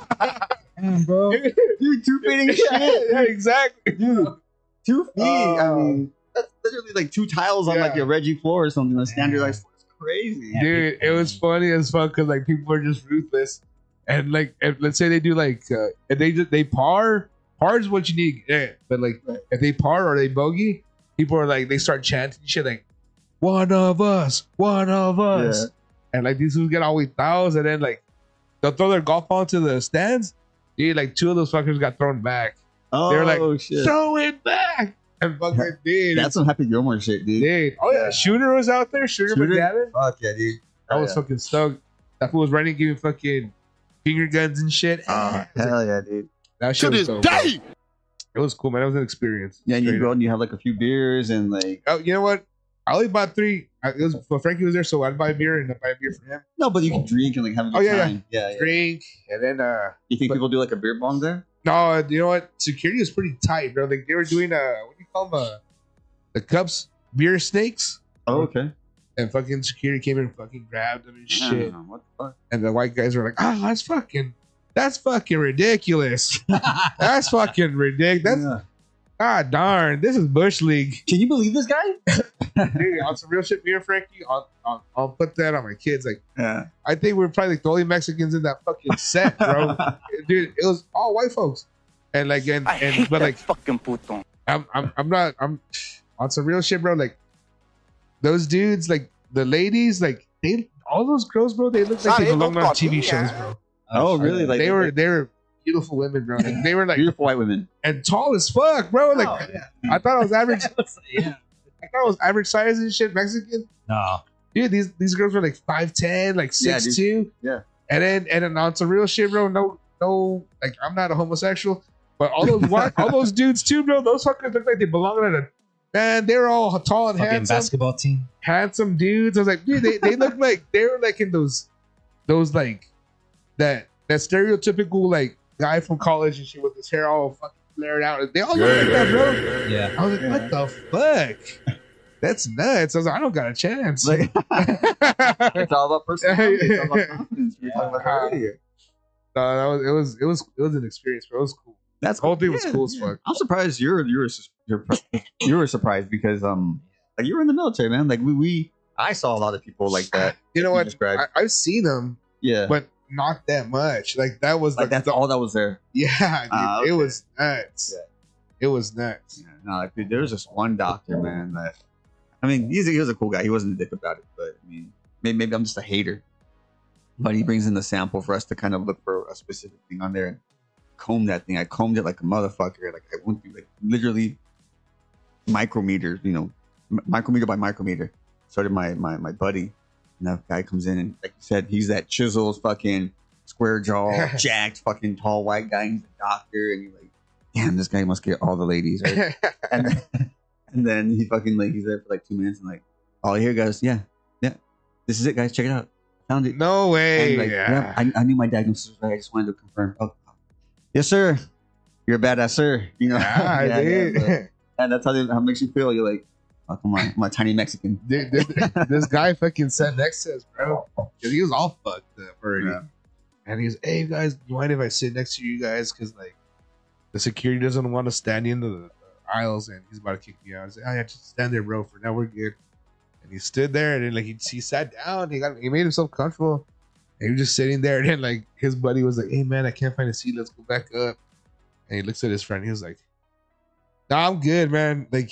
Damn, bro. Dude, two feet ain't yeah, shit. yeah, exactly, Dude, two feet. I Uh, mean, that's literally like two tiles on yeah. like a Reggie floor or something. A standardized Yeah. floor. It's crazy. Yeah. dude. It was funny as fuck because like people are just ruthless, and like if, let's say they do like uh, if they just they par par is what you need, yeah. But like Right. if they par or they bogey, people are like they start chanting shit like one of us, one of us, Yeah. and like these who get all thousands, and then like they'll throw their golf ball into the stands. Dude, like two of those fuckers got thrown back. Oh, They were like, shit. Throw it back, and fucking dude, That's some Happy Gilmore shit, dude. dude. Oh yeah, Yeah. Shooter was out there. Shooter, Shooter? McGavin. Fuck yeah, dude. I Oh, was yeah. fucking stoked. That fool was running, giving fucking finger guns and shit. Oh, I was like, hell yeah, dude. that shit was so cool. It was cool, man. It was an experience. Yeah, and you Straight go up. and you have like a few beers and like Oh, you know what? I only bought three. I, it was well, Frankie was there, so I'd buy a beer and I'd buy a beer for him. no, but you can drink and like have a good Oh, yeah, yeah. time. Yeah, yeah. Drink, and then uh, You think But- people do like a beer bong there? no, you know what? Security was pretty tight, bro. Like they were doing uh, what do you call them? Uh, the cups, beer snakes, Oh, okay. and fucking security came in and fucking grabbed them and shit. Yeah, what the fuck? And the white guys were like, "Ah, that's fucking, that's fucking ridiculous. That's fucking ridiculous. That's Yeah. God darn, this is Bush League." Can you believe this guy? Dude, on some real shit, me and Frankie, I'll, I'll, I'll put that on my kids. Like, Yeah. I think we're probably like the only Mexicans in that fucking set, bro. Dude, it was all white folks, and like, and, I and hate but that like, fucking puto. I'm, I'm, I'm not, I'm on some real shit, bro. Like, those dudes, like the ladies, like they, all those girls, bro, they look like they belong on T V shows, bro. Oh, really? Like They were, they were beautiful women, bro. Like, they were like beautiful white women. and tall as fuck, bro. Like, Oh, yeah. I thought I was average. yeah. I thought I was average size and shit, Mexican. No. Dude, these these girls were like five ten, like Yeah, six dude. two. Yeah. And then and then on some real shit, bro. No, no, like I'm not a homosexual, but all those white, all those dudes too, bro. Those fuckers look like they belong in a man. They were all tall and Fucking handsome, basketball team. handsome dudes. I was like, dude, they, they look like they were like in those those like that that stereotypical like guy from college and shit with his hair all fucking flared out. They all look like that, bro. Yeah. I was like, what the fuck? That's nuts. I was like, I don't got a chance. Like, it's all about personality. It's all about Yeah. confidence. We were talking about that earlier. No, that was it was it was it was an experience, bro. It was cool. That's The whole thing was yeah, cool as yeah. fuck. I'm surprised you're you're you're you were surprised because um like you were in the military, man. Like we we I saw a lot of people like that. You know You what? described. I, I've seen them, Yeah, but not that much. Like that was like like that's the, all that was there. yeah, dude, Ah, it okay. was nuts. Yeah. It was nuts. Yeah, no, like dude, there was just one doctor, man. That I mean, he's a, he was a cool guy. He wasn't a dick about it, but I mean, maybe, maybe I'm just a hater. But he brings in the sample for us to kind of look for a specific thing on there and comb that thing. I combed it like a motherfucker. Like I went through like literally micrometers, you know, m- micrometer by micrometer. So did my my my buddy. And that guy comes in and like you said, he's that chiseled fucking square jaw, jacked fucking tall white guy. He's a doctor, and you're like, damn, this guy must get all the ladies, right? and and then he fucking like he's there for like two minutes and like all here goes, yeah, yeah, this is it, guys, check it out, found it. No way. And like, yeah, I, I knew my diagnosis was right. I just wanted to confirm. Oh, yes, sir. You're a badass, sir. You know, Ah, Yeah, dude. yeah, but- and that's how, they, how it makes you feel. You're like, oh, come on, I'm a tiny Mexican. Dude, this, this guy fucking sat next to us, bro. Because he was all fucked up already. Yeah. And he's, hey, you guys, you mind if I sit next to you guys? Because, like, the security doesn't want to stand in the, the aisles and he's about to kick me out. I was like, oh, yeah, just stand there, bro. For now, we're good. And he stood there and then, like, he, he sat down. He got he made himself comfortable. And he was just sitting there. And then, like, his buddy was like, hey, man, I can't find a seat. Let's go back up. And he looks at his friend. He was like, nah, I'm good, man. Like,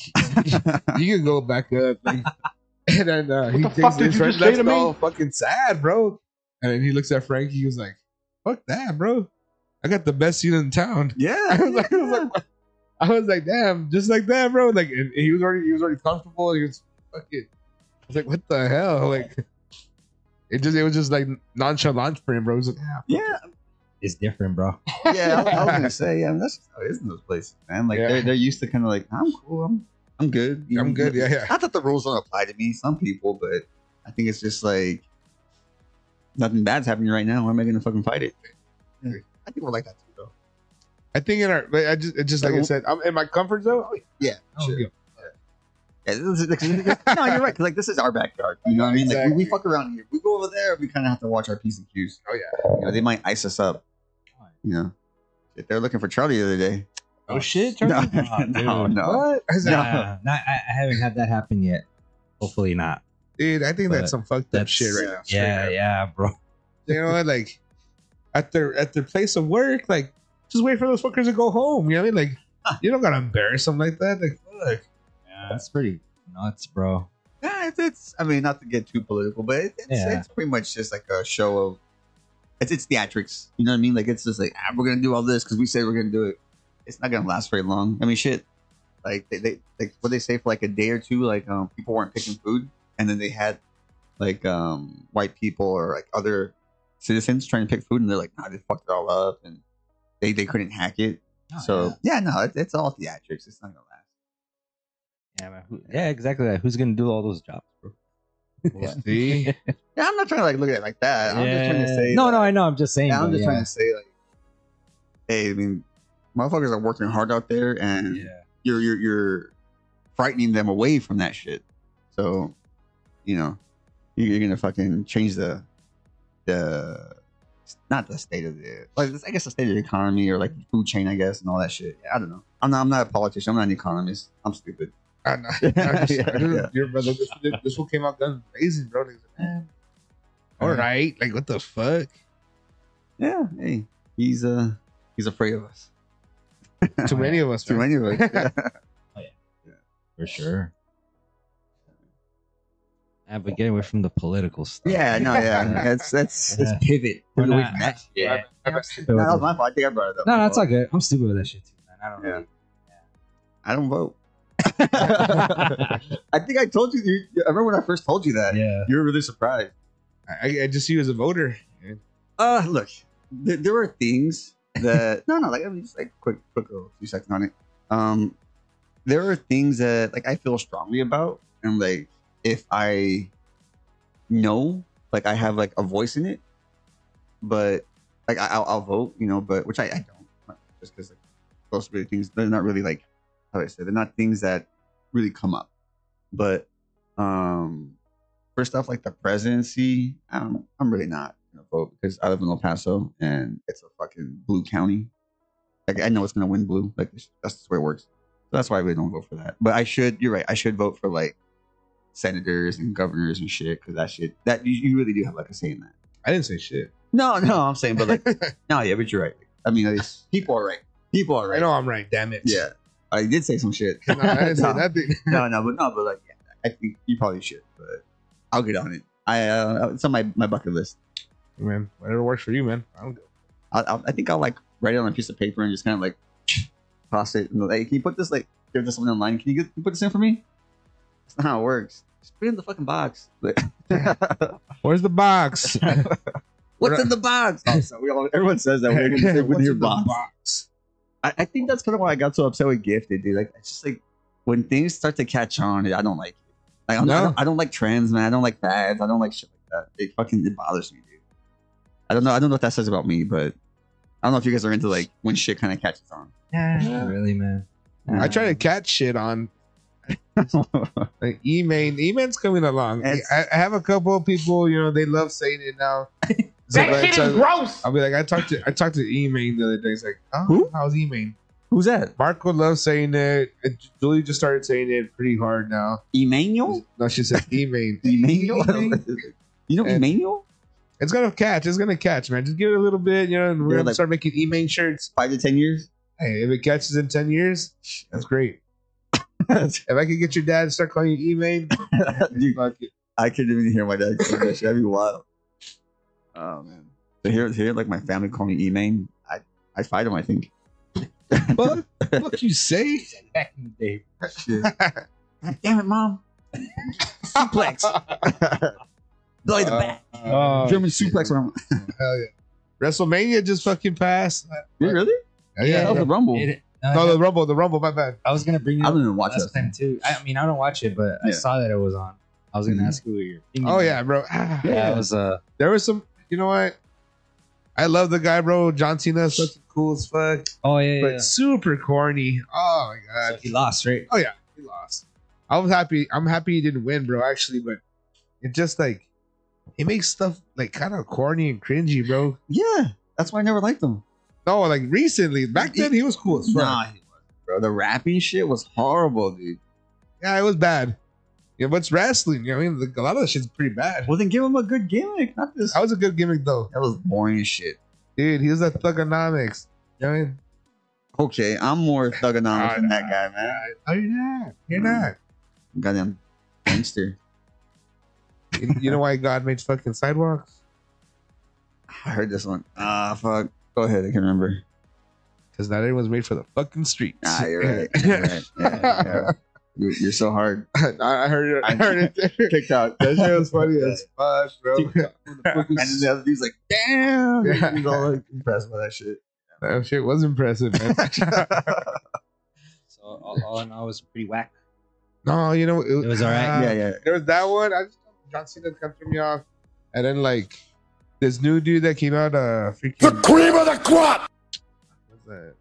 you can go back up. Like, and then uh, he the takes fuck did his you friend just say left to me? all fucking sad, bro. And then he looks at Frankie. He was like, fuck that, bro. I got the best seat in town. Yeah, I was like, I was like, I was like, damn, just like that, bro. Like, and he was already, he was already comfortable. He was fucking. I was like, what the hell? Like, it just, it was just like nonchalant for him, bro. He was like, yeah, yeah, It's different, bro. yeah. I, I was gonna say, yeah, I mean, that's just how it is in those places, man. Like Yeah. they're they're used to kind of like, I'm cool, I'm I'm good, you I'm know? good. Yeah, yeah. Not that the rules don't apply to me, some people, but I think it's just like nothing bad's happening right now. Why am I gonna fucking fight it? Yeah. I think we're like that too, though. I think in our, I just, it just like I said, I'm in my comfort zone. Oh, Yeah, oh, sure. yeah. Yeah, this is, no, you're right. 'Cause, like, this is our backyard. You know what I mean? Like, we, we Exactly. fuck around here. We go over there. We kind of have to watch our P's and Q's. Oh yeah. You know, they might ice us up. You know, if they're looking for Charlie the other day. Oh shit, No, Charlie? Oh, no, dude. no. What? I was like, Nah, nah, I, I haven't had that happen yet. Hopefully not. Dude, I think But that's some fucked up That's shit right now. straight Yeah, up. yeah, bro. You know what? Like at their at their place of work, like just wait for those fuckers to go home. You know what I mean? Like you don't gotta embarrass them like that. Like fuck. Yeah, that's pretty nuts, bro. Yeah, it's, it's. I mean, not to get too political, but it, it's Yeah. it's pretty much just like a show of. It's it's theatrics. You know what I mean? Like it's just like ah, we're gonna do all this because we say we're gonna do it. It's not gonna last very long. I mean, shit. Like they, they like what they say for like a day or two. Like um, people weren't picking food, and then they had like um white people or like other citizens trying to pick food, and they're like, nah, they fucked it all up, and they they couldn't hack it. Oh, so yeah, no, it, it's all theatrics. It's not gonna last. Yeah, man. Who, yeah, exactly. That. Who's gonna do all those jobs, bro? Well, see? Yeah, I'm not trying to like look at it like that. I'm just trying to say. No, that- no, I know. I'm just saying. Yeah, I'm though, just yeah. trying to say, like, hey, I mean, motherfuckers are working hard out there, and Yeah. you're you're you're frightening them away from that shit. So, you know, you- you're gonna fucking change the the not the state of the like I guess the state of the economy or like the food chain, I guess, and all that shit. Yeah, I don't know. I'm not I'm not a politician. I'm not an economist. I'm stupid. I know. I just- Yeah, I just- yeah. Your brother, this, this one came out guns blazing, bro. He's like, man, all right, like what the fuck? Yeah, hey, he's uh he's afraid of us. Too many of us. Too man. many of us. For sure. Yeah, but get away from the political stuff. Yeah, no, yeah. That's that's let's Yeah. pivot. We're Pivot away not- from that shit. Yeah. My bad. No, that was my fault. I think I brought it up. No, that's all good. I'm stupid with that shit too, man. I don't Yeah. really. I don't vote. I think I told you, you. I remember when I first told you that. Yeah. You were really surprised. I, I just see you as a voter. Uh, look, there, there were things that no, no, like I mean, just like quick, quick, little few seconds on it. Um, there are things that like I feel strongly about, and like if I know, like I have like a voice in it, but like I, I'll, I'll vote, you know, but which I, I don't, just because like those really things they're not really like how do I say they're not things that really come up, but um, for stuff like the presidency, I'm I'm really not gonna vote because I live in El Paso and it's a fucking blue county. Like I know it's gonna win blue. Like that's just the way it works. So that's why I really don't vote for that. But I should. You're right. I should vote for like senators and governors and shit because that shit that you, you really do have like a say in that. I didn't say shit. No, no, I'm saying, but like, no, yeah, but you're right. I mean, it's, people are right. People are I right. know I'm right. Damn it. Yeah, I did say some shit. No, I didn't say no, nothing. no, no, but no, but like, yeah, I think you probably should. But I'll get on it. I uh, it's on my, my bucket list. Man, whatever works for you, man. I don't go. I'll, I'll, I think I'll like write it on a piece of paper and just kind of like toss it. And like, can you put this like give this one online? Can you, get, can you put this in for me? That's not how it works. Just put it in the fucking box. Like, Where's the box? what's in the box? Oh, so we all, everyone says that we're gonna say What's with your in the box. box? I, I think that's kind of why I got so upset with Gifted, dude. Like, it's just like when things start to catch on, I don't like it. Like, I'm, No. I, don't, I don't like trends, man. I don't like fads. I don't like shit like that. It fucking it bothers me, dude. I don't know. I don't know what that says about me, but I don't know if you guys are into like when shit kind of catches on. Yeah. Really, man. I try to catch shit on like E-Main. E-Main's coming along. It's- I, I have a couple of people, you know, they love saying it now. So, like, so gross. I'll be like, I talked to I talked to E-Main the other day. It's like, oh, Who? how's E-Main? Who's that? Marco loves saying it. And Julie just started saying it pretty hard now. Emmanuel? No, she said E-Main. Emmanuel? E-Main. You know And- Emmanuel? It's gonna catch. It's gonna catch, man. Just give it a little bit, you know. And we're Yeah, gonna like- start making E-Main shirts. Five to ten years? Hey, if it catches in ten years, that's great. If I could get your dad to start calling you E-Main, Dude, fuck it. I couldn't even hear my dad say that shit. That'd be wild. Oh man. To hear, to hear like my family call me E-Main, I I fight him, I think. What? What you say? Back in the day. Shit. Damn it, mom. Suplex. Belly the back. Oh, German suplex. Hell Hell yeah. WrestleMania just fucking passed. really? Hell Yeah, yeah. that was a rumble. It, uh, No, the Rumble, the Rumble, my bad. I was gonna bring you I up don't even watch last that. time too. I mean, I don't watch it, but I Yeah. saw that it was on. I was gonna Mhm. ask you what your opinion. Oh was. yeah, bro. Ah, yeah. It was uh. There was some, you know what? I love the guy, bro. John Cena is fucking cool as fuck, Oh yeah, but yeah. super corny. Oh my So god. he lost, right? Oh yeah, he lost. I was happy. I'm happy he didn't win, bro. Actually, but it just like it makes stuff like kind of corny and cringy, bro. Yeah, that's why I never liked him. No, like recently, back then he was cool as fuck. Nah, he wasn't, bro. The rapping shit was horrible, dude. Yeah, it was bad. Yeah, but it's wrestling. You know what I mean? Like, a lot of the shit's pretty bad. Well, then give him a good gimmick, not this. That was a good gimmick though, That was boring as shit. dude. He was a thugonomics. You know what I mean? Okay, I'm more thugonomics than that guy, man. Oh, you're not. You're not. Goddamn gangster. You, you know why God made fucking sidewalks? I heard this one. Ah, fuck. Go ahead. I can remember. Because not everyone's made for the fucking streets. Ah, you're right. You're right. Yeah, yeah. You're, you're so hard. I I heard it. I heard it. Kicked out. That shit was funny as fuck, bro. And then the other dude's like, damn. Yeah. He's all like impressed by that shit. That shit was impressive, man. So all, all in all, it was pretty whack. No, you know it, It was all right. uh, Yeah, yeah. There was that one. I just John Cena kind of threw me off, and then like this new dude that came out, uh, freaking cream of the crop! what's that?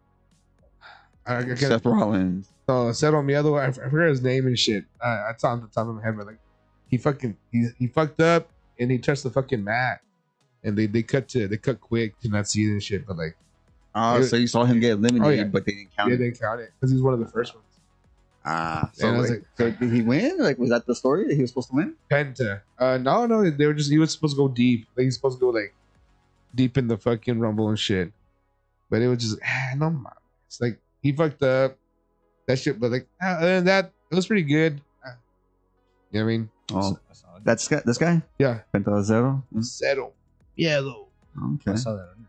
I, I can't. Seth Rollins. No, said on the other one. I forgot his name and shit. I, I saw on the top of my head, but like he fucking he he fucked up and he touched the fucking mat, and they they cut to they cut quick to not see it and shit. But like Oh, It- so you saw him get eliminated, Oh, yeah. but they didn't count yeah, it. they count it because he's one of the first ones. Ah, so, And I was like, like- so did he win? Like, was that the story that he was supposed to win? Penta. Uh, no, no, they were just he was supposed to go deep. Like he's supposed to go like deep in the fucking rumble and shit. But it was just ah, no man. It's like he fucked up that shit. But like ah, other than that, it was pretty good. Ah, you know what I mean? Oh, I saw, it. that's this guy, Yeah, Penta Zero. settle. Yeah, though. I Okay, saw that. on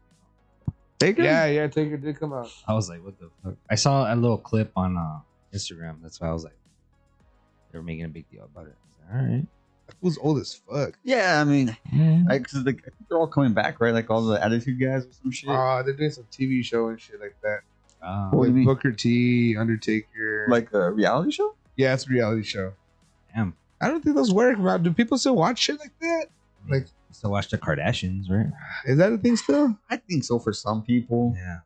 Taker. Yeah, yeah. Taker did come out. I was like, what the fuck? I saw a little clip on uh, Instagram. That's why I was like, they were making a big deal about it. I was like, all right. That was old as fuck. Yeah, I mean, Yeah. I, cause like, I think they're all coming back, right? Like all the Attitude guys or some shit. Ah, they're doing some T V show and shit like that. Uh, What do you With mean? Booker T, Undertaker. Like a reality show? yeah, it's a reality show. damn. I don't think those work. Man. Do people still watch shit like that? Like, You still watch the Kardashians, right? is that a thing still? I think so for some people. Yeah.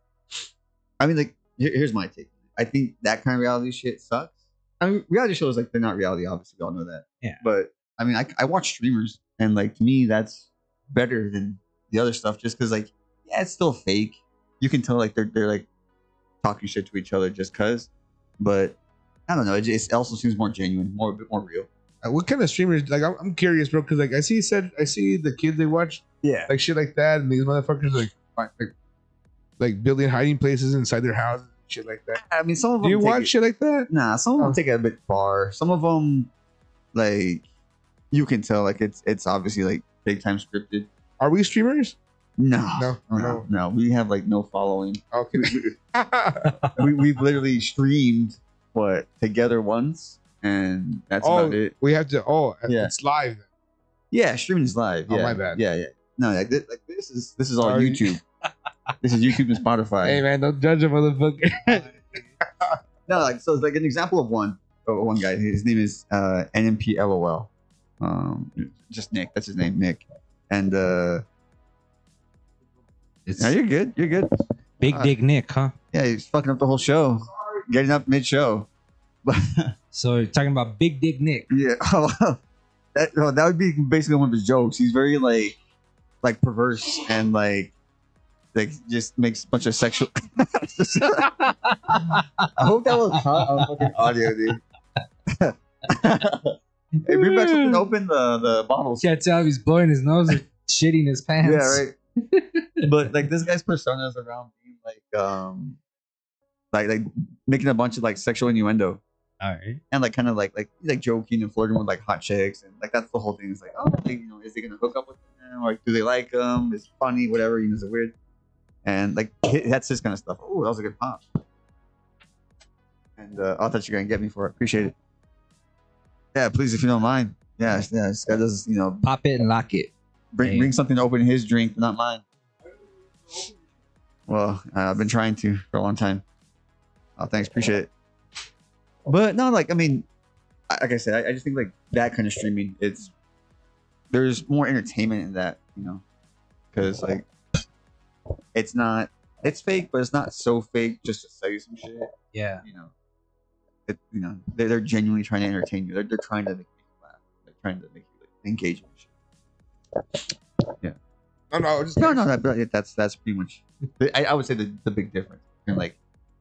I mean, like, here- here's my take. I think that kind of reality shit sucks. I mean, reality shows, like, they're not reality, obviously. We all know that. Yeah. But, I mean, I, I watch streamers, and, like, to me, that's better than the other stuff just because, like, yeah, it's still fake. You can tell, like, they're, they're like, talking shit to each other just because. But, I don't know. It, just, it also seems more genuine, more a bit more real. Uh, What kind of streamers? Like, I'm, I'm curious, bro, because like I see said I see the kids they watch Yeah. like shit like that, and these motherfuckers like fi- like like building hiding places inside their houses, and shit like that. I mean, some of Do them. you take watch it- shit like that? Nah, some of them Oh. take it a bit far. Some of them, like, you can tell, like, it's it's obviously like big time scripted. Are we streamers? No, No, no, no. no. We have like no following. Okay. we we've literally streamed what together once, and that's oh, about it. we have to. Oh, Yeah. it's live. Yeah, streaming is live. Oh, Yeah, my bad. Yeah, yeah. No, like this, like this is this is all Sorry. YouTube. This is YouTube and Spotify. Hey man, don't judge a motherfucker. No, like so, it's like an example of one. Oh, one guy. His name is uh, N M P L O L. Um, just Nick. That's his name, Nick. And uh, It's no, you're good. You're good. Big uh, Dick Nick, huh? Yeah, he's fucking up the whole show, getting up mid show. But So you're talking about Big Dick Nick. yeah, that no, that would be basically one of his jokes. He's very like, like perverse and like, like just makes a bunch of sexual. I hope that was hot on fucking audio, dude. Hey, bring back something open the the bottles. Can't tell if he's blowing his nose or shitting his pants. Yeah, right. But like this guy's persona is around being like um like like making a bunch of like sexual innuendo All right. and like kind of like like like joking and flirting with like hot chicks and like that's the whole thing. It's like, oh, like, you know, is he gonna hook up with them or do they like him? Is it funny, whatever, you know, is it weird? And like hi- that's his kind of stuff. Oh, that was a good pop. And uh, I thought you were gonna get me for it. Appreciate it. Yeah, please if you don't mind. Yeah, yeah, this guy does, you know, Pop it and lock it. Bring Hey. bring something to open his drink, not mine. Well, uh, I've been trying to for a long time. Oh, thanks, appreciate it. But no, like I mean, I- like I said, I, I just think like that kind of streaming, it's there's more entertainment in that, you know, because like it's not it's fake, but it's not so fake just to sell you some shit, Yeah. you know. it, you know, they're, they're genuinely trying to entertain you. They're, they're trying to make you laugh. They're trying to make you like, engage in shit. Yeah. No, no, just No, no, that, but that's that's pretty much. I, I would say the, the big difference between like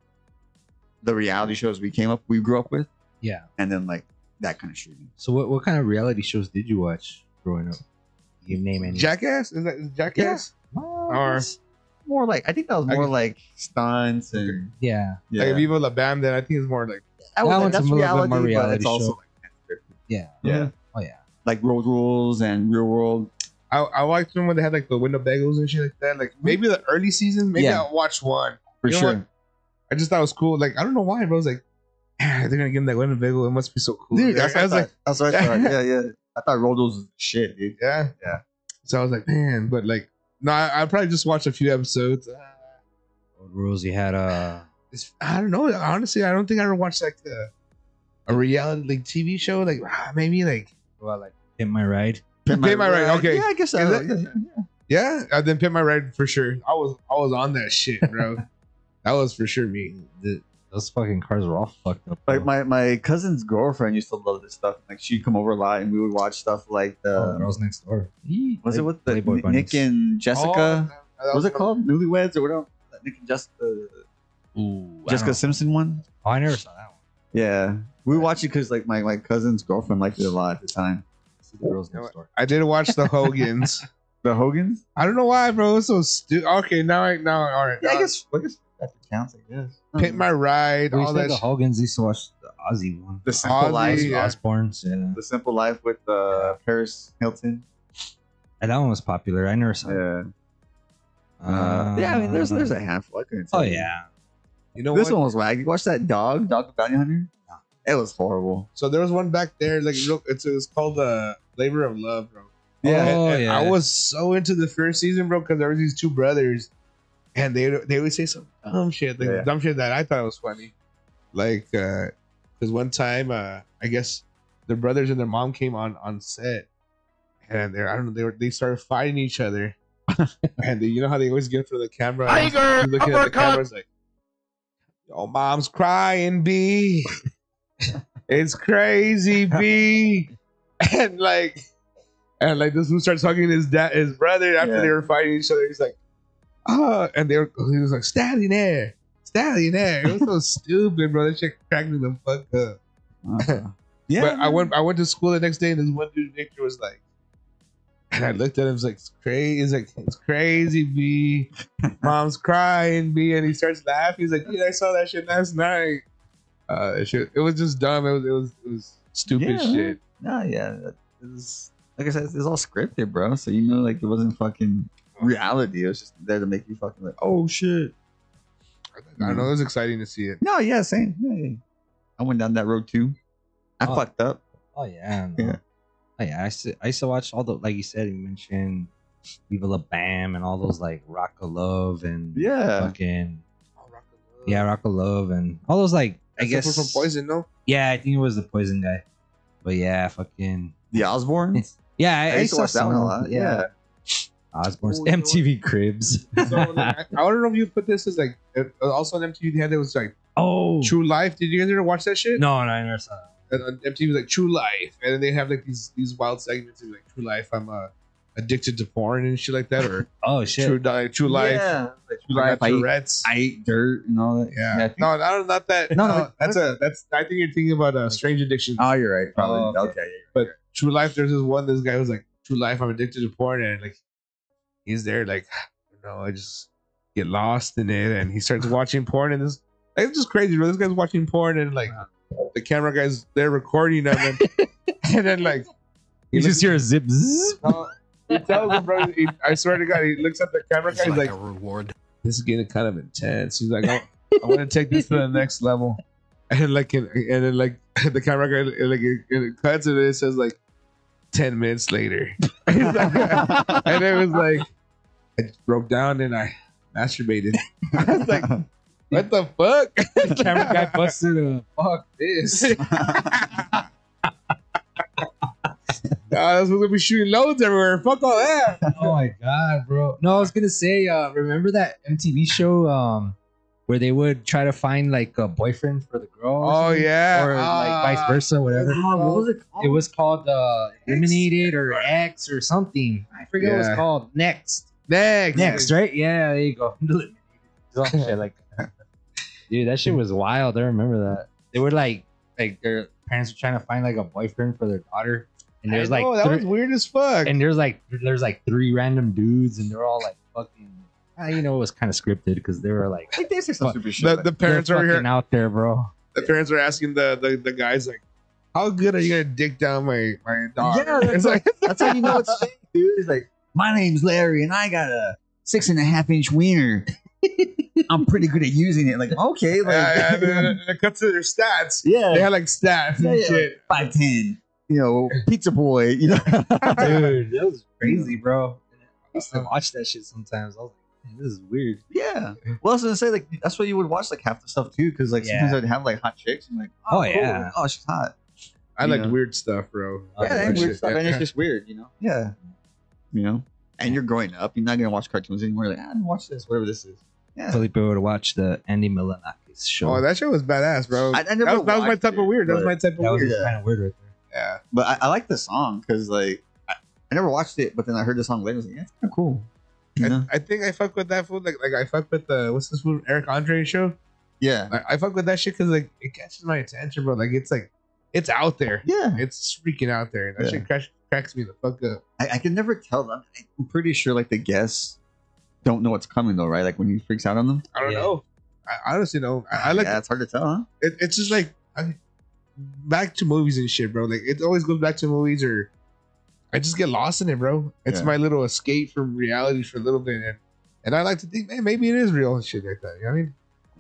the reality shows we came up, we grew up with, Yeah. and then like that kind of shit. So what what kind of reality shows did you watch growing up? You can name any? Jackass? Is that is Jackass? Or It's more like I think that was I more guess- like stunts and Yeah. yeah. like Viva La Bam? Then I think it's more like I would That say one's a that's little bit more but reality it's also show. like unscripted. Yeah. Yeah. Oh yeah. Like Road Rules and Real World. I I liked them when they had like the Winnebagos and shit like that. Like maybe the early seasons. Maybe Yeah. I'll watch one. For You know sure. what? I just thought it was cool. Like I don't know why, but I was like, "Ah, they're gonna give him that Winnebago. It must be so cool. Dude, that's I what I was like, thought. That's what I thought. Yeah, yeah. I thought Road Rules was shit, dude. yeah, Yeah. So I was like, man, but like, no, I, I probably just watched a few episodes. Uh, Road Rules. You had uh. it's, I don't know. Honestly, I don't think I ever watched like a, a reality like T V show. Like ah, maybe like Well, like Hit My Ride. Pimp My Ride, okay. Yeah, I guess so. Is Yeah, it- yeah, yeah. yeah. I then Pimp My Ride for sure. I was I was on that shit, bro. That was for sure me. The, those fucking cars were all fucked up. Like bro. my, my cousin's girlfriend used to love this stuff. Like she'd come over a lot and we would watch stuff like the oh, Girls Next Door. was it with the Playboy Nick Bunnies. and Jessica? Oh, what was it called? Newlyweds or whatever? That Nick and Jessica Ooh, I Jessica don't- Simpson one? Oh, I never saw that one. Yeah. We would watch it because like my, my cousin's girlfriend liked it a lot at the time. This is the Girls You know Next Door. I did watch the Hogans. The Hogans? I don't know why, bro. It's so stupid. Okay, now I now all right. Yeah, I now- guess I guess that counts, I guess. Pimp My Ride, We all said that. the shit. Hogans used to watch the Ozzy one. The Simple Ozzy, Life. yeah. Osbournes. Yeah. The Simple Life with uh, Paris Hilton. And that one was popular. I never saw it. Yeah. Uh, yeah, I mean there's there's a handful. I couldn't Oh tell you. yeah. You know This what? one was whack. You watch that dog, Dog the Bounty Hunter? It was horrible. So there was one back there, like real, it's it's called uh, Labor of Love, bro. Yeah. And, Oh, and yeah. I was so into the first season, bro, because there was these two brothers, and they they would say some dumb shit, like Yeah. dumb shit that I thought was funny, like because one time, uh, I guess their brothers and their mom came on on set, and they I don't know they were they started fighting each other, and they, you know how they always get for the camera, Tiger, you looking at the uppercut. cameras like, "Your mom's crying, B." It's crazy, B. And like, and like this dude starts talking to his dad, his brother after Yeah. they were fighting each other. He's like, oh, and they were, he was like, Stallion Stallion It was so stupid, bro. That shit cracked me the fuck up. Uh, yeah. But I went, I went to school the next day, and this one dude, Victor, was like, and I looked at him, I was like, it's crazy. He's like, it's crazy, B. Mom's crying, B. And he starts laughing. He's like, yeah, I saw that shit last night. Uh, it, shit, it was just dumb. It was, it was, it was stupid Yeah. shit. No, yeah. It was, like I said, it's all scripted, bro. So you know, like it wasn't fucking reality. It was just there to make you fucking like, oh shit. I don't know. It was exciting to see it. No, yeah, same. Yeah, yeah. I went down that road too. I Oh. fucked up. Oh yeah. No. Yeah. Oh yeah. I used, to, I used to watch all the like you said. You mentioned Viva La Bam and all those like Rock of Love and Yeah. fucking yeah Rock of Love and all those like I Except guess for from Poison, no? Yeah, I think it was the Poison guy. But yeah, fucking The Osborne. yeah. I, I used to saw watch that one a some- lot. Yeah. Osborne's Oh, you know M T V Cribs. So like, I, I don't know if you put this as like uh, also on M T V. They had it was like oh True Life. Did you guys ever watch that shit? no, no, I never saw that. And on M T V was like True Life, and then they have like these these wild segments of like True Life. I'm uh, addicted to porn and shit like that, or Oh shit. True Di- True Life. Yeah. True Life. I, ate, Tourette's. I ate dirt and all that. Yeah. I think- No, no, not that. No, No, no, that's a that's. I think you're thinking about uh, Strange Addiction. Oh, you're right. Probably. Oh, okay. okay. yeah, But True Life, there's this one. This guy was like, True Life. I'm addicted to porn, and like, he's there, like, you know, I just get lost in it, and he starts watching porn, and this, like, it's just crazy, bro. This guy's watching porn, and like, the camera guy's there recording him, and, and then like, he You looks- just hear a zip. Zzz. no, he tells him, bro. He, I swear to God, he looks at the camera guy. He's like, a reward. this is getting kind of intense. He's like, I, I want to take this to the next level. And then like, and then like the camera guy, like it, it cuts and it says like ten minutes later. He's like- and it was like, I just broke down and I masturbated. I was like, what the fuck? The camera guy busted a Fuck this. Nah, that's gonna be shooting loads everywhere. Fuck all that. Oh my god, bro. No, I was gonna say, uh, remember that M T V show, um, where they would try to find like a boyfriend for the girl. or Oh something, yeah, or like Ah. vice versa, whatever. Oh, what was it called? It was called uh, Eliminated or X or something. I forget what Yeah. it's called. Next, Next, next, right? Yeah, there you go. Some shit like that. Dude, that shit was wild. I remember that. They were like, like their parents were trying to find like a boyfriend for their daughter, and there's I like, know, that three- was weird as fuck. and there's like, there's like three random dudes, and they're all like fucking. ah, You know, it was kind of scripted because they were like, Like they say some Fuck. stupid shit. the, like- the parents they're are here. fucking out there, bro. The parents are asking the, the the guys like, "How good are you gonna dick down my my daughter?" Yeah, that's it's like, That's how you know it's fake, dude. It's like, my name's Larry and I got a six and a half inch wiener. I'm pretty good at using it. Like, okay, like, yeah, yeah, and then and it cuts to their stats. yeah, They had like stats yeah, and yeah, shit. five ten. You know, pizza boy. You know, Dude, that was crazy, bro. I used to watch that shit sometimes. I was like, man, this is weird. yeah. Well, I was gonna say like that's why you would watch like half the stuff too, because like Yeah. sometimes I'd have like hot chicks and like, Oh, oh, cool. yeah. oh she's hot. I You like know. weird stuff, bro. Oh, Yeah, that and shit, weird stuff, yeah. and it's just weird, you know. Yeah, you know. And you're growing up, you're not gonna watch cartoons anymore. You're like, I don't watch this, whatever this is. Yeah, Felipe would watch the Andy Milonakis show. Oh, that shit was badass, bro. I, I never that, was, that was my watched type it, of weird. That was but- my type of that was weird. Yeah. kind of weird right there. Yeah. But I, I like the song because like I, I never watched it, but then I heard the song later. I was like, yeah, it's kind of cool. You know? I, I think I fuck with that food. Like, like I fuck with the what's this food? Eric Andre show. Yeah, I, I fuck with that shit because like it catches my attention, bro. Like it's like it's out there. yeah. It's freaking out there. And that Yeah. shit cracks, cracks me the fuck up. I, I can never tell them. I'm pretty sure like the guests don't know what's coming though, right? Like when he freaks out on them. I don't Yeah. know. I honestly don't. I, I like. Yeah, it's hard to tell, huh? It, it's just like I, back to movies and shit, bro. Like it always goes back to movies, or I just get lost in it, bro. It's Yeah. my little escape from reality for a little bit, and and I like to think, man, maybe it is real and shit like that. You know what I mean?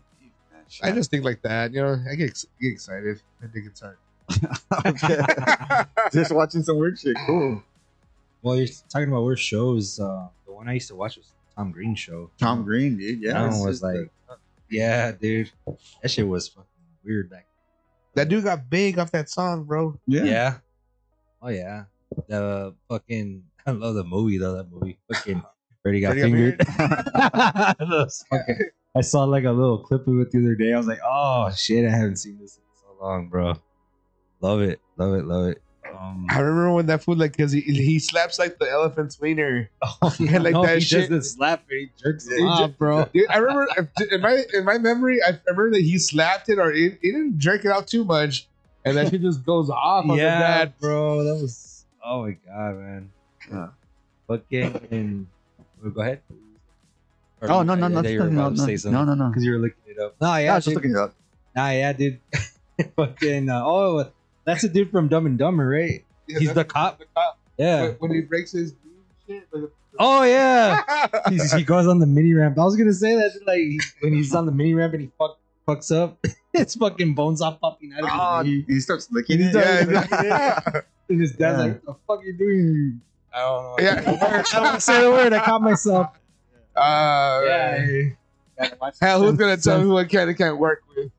I just think like that. You know, I get, ex- get excited. I think it's hard. Okay. just watching some weird shit. Cool. Well, you're talking about weird shows. Uh, the one I used to watch was Tom Green show. Tom Green, dude. Yeah, That it's one was just, like, yeah, dude, that shit was fucking weird back. That dude got big off that song, bro. yeah. Yeah. Oh yeah. The fucking I love the movie though. That movie fucking Freddy got Freddy got fingered. Those fucking- I saw like a little clip of it the other day. I was like, oh shit, I haven't seen this in so long, bro. Love it, love it, love it. Um, I remember when that food, like, cause he, he slaps like the elephant's wiener. oh, yeah, like that he shit. doesn't slap it. He jerks it He off, ju- bro. Dude, I remember in my in my memory, I remember that he slapped it, or he, he didn't jerk it out too much, and then he just goes off on Yeah, the dad. bro. That was. Oh my god, man. Yeah. Fucking. Go ahead. Or- Oh no, no, no, yeah, you no, were no, about to no, say no, something no, no. because you were looking it up. No, Yeah, I yeah, was just dude. looking it up. Nah, yeah, dude. Fucking. Uh, oh, that's the dude from Dumb and Dumber, right? Yeah, He's that's the cop. The cop. Yeah. When, when he breaks his shit. Like, Oh yeah. He's, he goes on the mini ramp. I was gonna say that like when he's on the mini ramp and he fuck, fucks up, his fucking bones all popping out of Oh, his knee. he starts licking He it. does. yeah, And his dad's Yeah. like, "The fuck you doing?" I don't know. Yeah. I don't want to say the word. I caught myself. uh, Yeah. Hell, who's gonna tell me who I can and can't work with?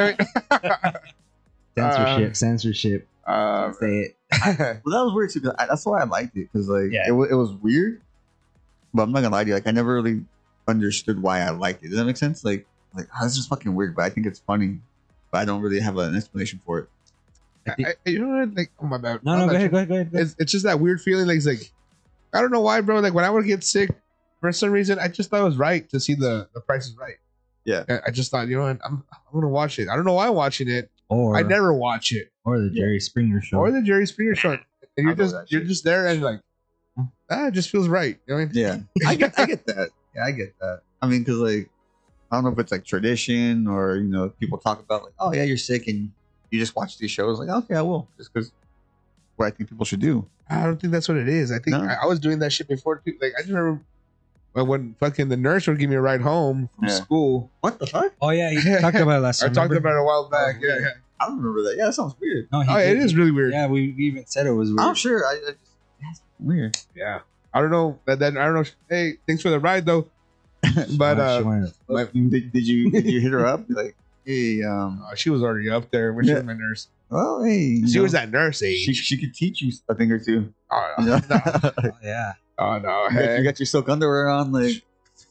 Censorship. censorship. uh, Say it. Well, that was weird too. 'Cause I, that's why I liked it because like Yeah. it, wa- it was weird, but I'm not gonna lie to you. Like I never really understood why I liked it. Does that make sense? Like like oh, this is fucking weird, but I think it's funny. But I don't really have an explanation for it. I think- I, you know what? Like, oh my bad. No, I'm no, not go ahead, sure. go ahead, go ahead. Go ahead. It's, it's just that weird feeling. Like, it's like, I don't know why, bro. Like when I would get sick, for some reason, I just thought it was right to see the the Price is Right. Yeah. I- I just thought, you know what? I'm I'm gonna watch it. I don't know why I'm watching it. Or I never watch it. or the Jerry Springer show. Or the Jerry Springer show. And you're I know just that you're shit. just there and like, ah, it just feels right. You know what I mean? Yeah, I get I get that. Yeah, I get that. I mean, because like I don't know if it's like tradition or you know people talk about like, oh yeah, you're sick and you just watch these shows. Like okay, I will just because what I think people should do. I don't think that's what it is. I think No. I, I was doing that shit before too. Like I just remember when, when fucking the nurse would give me a ride home from Yeah. school. What the fuck? Oh yeah, you talked about it last I time. talked remember? about it a while back. Oh, yeah, yeah. I don't remember that. Yeah, that sounds weird. No, he Oh, it did. is really weird. Yeah, we, we even said it was weird. I'm sure. I, I just that's weird. Yeah. I don't know. That then I don't know. Hey, thanks for the ride though. But Oh, she uh, wanted to- my, Did, did you did you hit her up? Be like, hey, um, uh, she was already up there when she Yeah. was my nurse. well, hey, you She know, was at nurse age. She, she could teach you a thing or two. oh, You no. know? no. oh, yeah. Oh no. You got- Hey. you got your silk underwear on, like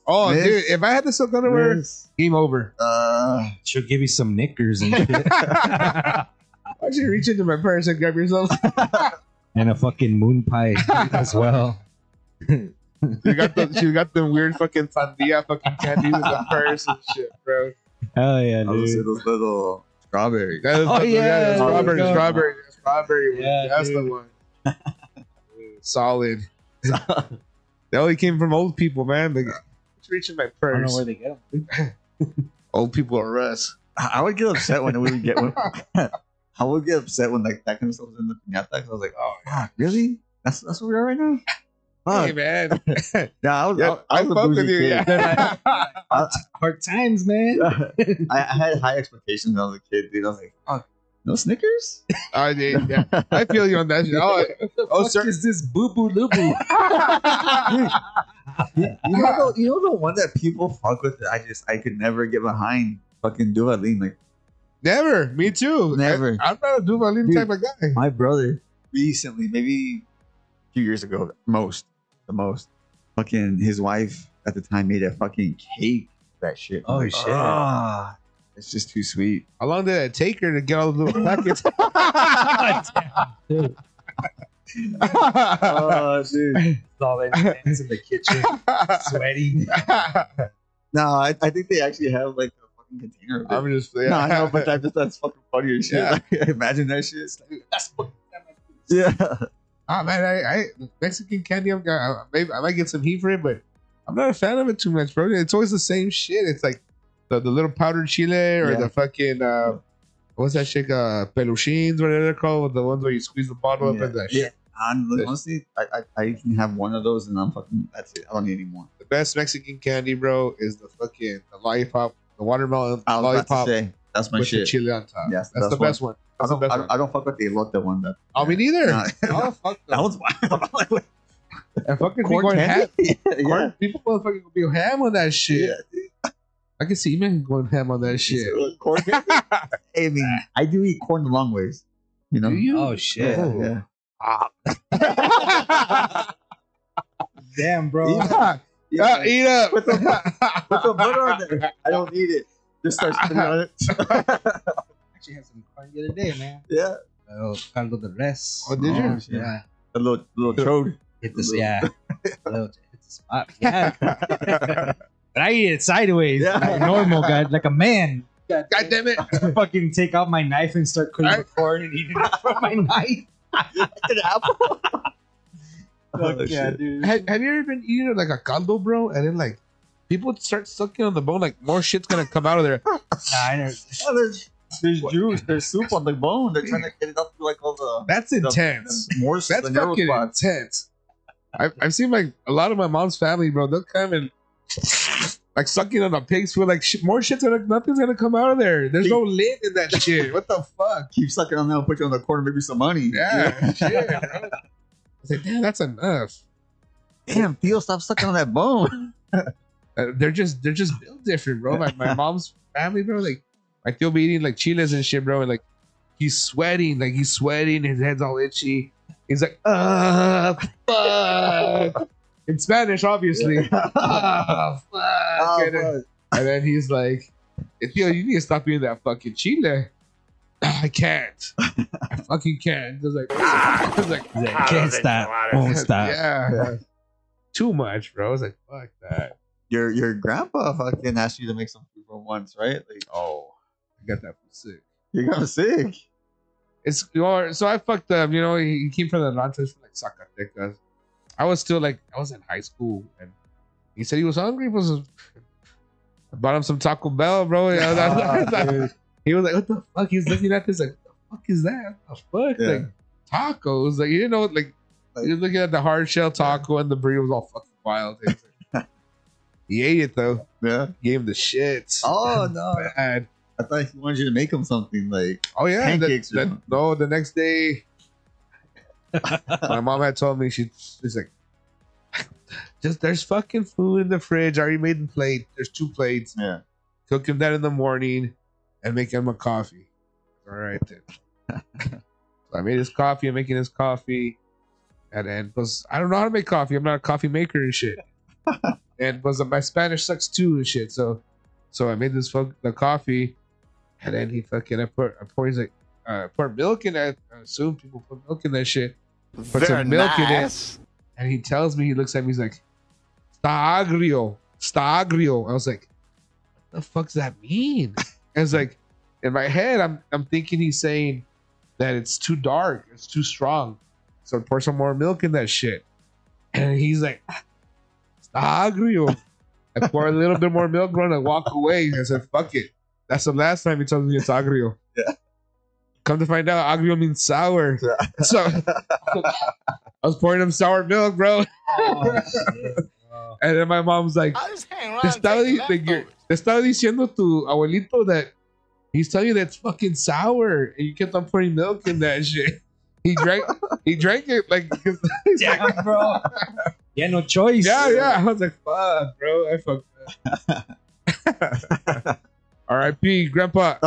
Oh, Miss- dude, if I had the silk underwear, Miss, game over. uh, She'll give you some knickers and shit. I should reach into my purse and grab yourself. And a fucking moon pie as well. You got the, she got them weird fucking sandía fucking candies in the purse and shit, bro. Hell yeah, those, dude. those little strawberries. That is Oh, the- yeah, the strawberry, there we go. strawberry, strawberry. one. Yeah, That's dude. the one. Dude, solid. They only came from old people, man. Like, it's reaching my I don't know purse. where they get them. Old people are us. I I would get upset when we would get when I would get upset when like that kind of stuff was in the piñata. 'Cause I was like, oh, fuck, really? That's that's where we are right now. Hey, Fuck. man. Yeah, I was. Yeah, I, I I was a fuck with bougie you. kid. Yeah. I, Hard times, man. I, I had high expectations when I was a kid, dude. I was like, fuck, no Snickers. I did. Yeah. I feel you on that shit. Oh, oh, What sir. is this boo boo loo boo? you, you know the you know the one that people fuck with that I just I could never get behind. Fucking Duvalin. Like Never. Me too. Never. I, I'm not a Duvalin Dude. type of guy. my brother recently, maybe a few years ago, most the most. Fucking his wife at the time made a fucking cake. That shit. Oh, I'm like, shit. "Ah, it's just too sweet. How long did it take her to get all the little packets? Dude, Oh, dude. all that hands in the kitchen, sweaty. No, I, I think they actually have like a fucking container of it. I'm just yeah. No, I know, but that just that's fucking funny as shit. Yeah. Like, imagine that shit. It's like, that's fucking yeah. Ah man, I, I Mexican candy. I'm I, maybe I might get some heat for it, but I'm not a fan of it too much, bro. It's always the same shit. It's like the, the little powdered chile or Yeah. the fucking uh, what's that shit? Uh, peluchines, whatever they're called, the ones where you squeeze the bottle up Yeah. and that Yeah. shit. Hon- honestly, I, I I can have one of those and I'm fucking. That's it. I don't need any more. The best Mexican candy, bro, is the fucking the lollipop, the watermelon I was lollipop about to say that's my with the shit. chili on top. Yes, that's, that's the best one. I That's the don't, best I, one. don't- I don't fuck with the elote one. That Oh, me neither. Nah. Oh, fuck that them. one's wild. And fucking be Corn going ham. candy. yeah, Corn, people motherfucking go be ham on that shit. yeah. I can see man going ham on that shit. Corn candy. I mean, I do eat corn the long ways. You know. Do you? Oh shit! Yeah. yeah. Damn, bro. Yeah. Yeah. Yeah, eat up. Put some, put some butter on there. I don't need it. Just start spitting on it. Actually had some corn the other day, man. yeah. Oh, caldo de res. Oh, did you? Oh, shit. Yeah. A little little chode. Hit this, yeah. A little- hit the spot. Yeah. But I eat it sideways, Yeah. like normal, guy, like a man. God damn it. Fucking take out my knife and start cutting the corn and eating it from my knife. An apple. Fuck Oh, yeah, shit. dude. Have, have you ever been eating like a caldo, bro? And then like people start sucking on the bone, like more shit's gonna come out of there. Nah, I never. Oh, there's there's juice. There's soup on the bone. They're trying to get it up to like all the That's the- intense. the more That's the narrow fucking spots. intense. I've, I've seen like a lot of my mom's family, bro. They'll come and like sucking on a pig's foot. Like shit, more shit's gonna, nothing's gonna come out of there. There's no lid in that shit. What the fuck? Keep sucking on that. Put you on the corner. Make you some money. Yeah, shit. Bro. I was like, damn, that's enough. Damn, Theo, stop sucking on that bone. Uh, they're just they're just built different, bro. My my mom's family, bro. Like like they'll be eating like chiles and shit, bro. And like he's sweating, like he's sweating. His head's all itchy. He's like, uh, fuck. In Spanish, obviously. Ah, fuck. Oh, and, then, fuck. and then he's like, Theo, you need to stop eating that fucking chile. I can't. I fucking can't. I was like, I was like, He's like, can't stop, won't stop. yeah. Too much, bro. I was like, fuck that. Your your grandpa fucking asked you to make some food for once, right? Like, Oh, I got that from sick. you got sick. It's or so I fucked up. You know, he came from the Atlantis from like Zacatecas. I was still like I was in high school, and he said he was hungry. Was I bought him some Taco Bell, bro. Yeah, that- Ah, dude. he was like, "What the fuck?" He's looking at this like, "What the fuck is that? What the fuck?" Yeah. Like tacos. Like you didn't know. Like he was looking at the hard shell taco, and the burrito was all fucking wild. He, was like- he ate it though. Yeah. Gave him the shits. Oh no! Bad. I thought he wanted you to make him something like Oh yeah, that- pancakes. or that- something. no, the next day, my mom had told me she, she's like, just there's fucking food in the fridge. I already made the plate. There's two plates. Yeah. Cook him that in the morning and make him a coffee. All right then. So I made his coffee. I'm making his coffee, and then because I don't know how to make coffee. I'm not a coffee maker and shit. and was my Spanish sucks too and shit. So, so I made this fuck the coffee, and then he fucking I put I pour he's like uh, pour milk in that. I assume people put milk in that shit. Put Very some milk nice. in it, and he tells me he looks at me. He's like, "Está agrio, está agrio." I was like, "What the fuck does that mean?" I was like, in my head, I'm I'm thinking he's saying that it's too dark, it's too strong. So pour some more milk in that shit. And he's like, "Está agrio." I pour a little bit more milk, run and walk away. I said, "Fuck it." That's the last time he told me it's agrio. Yeah. Come to find out, agrio means sour. Yeah. So I was pouring him sour milk, bro. Oh, shit. Oh. And then my mom's like, I just hang around. te estaba, taking di- like, you're- leftovers. te estaba diciendo tu abuelito that he's telling you that's fucking sour, and you kept on pouring milk in that shit. He drank, he drank it like, he's like, Damn, bro. Yeah, no choice. yeah, yeah. I was like, fuck, bro, I fucked up. R I P, Grandpa.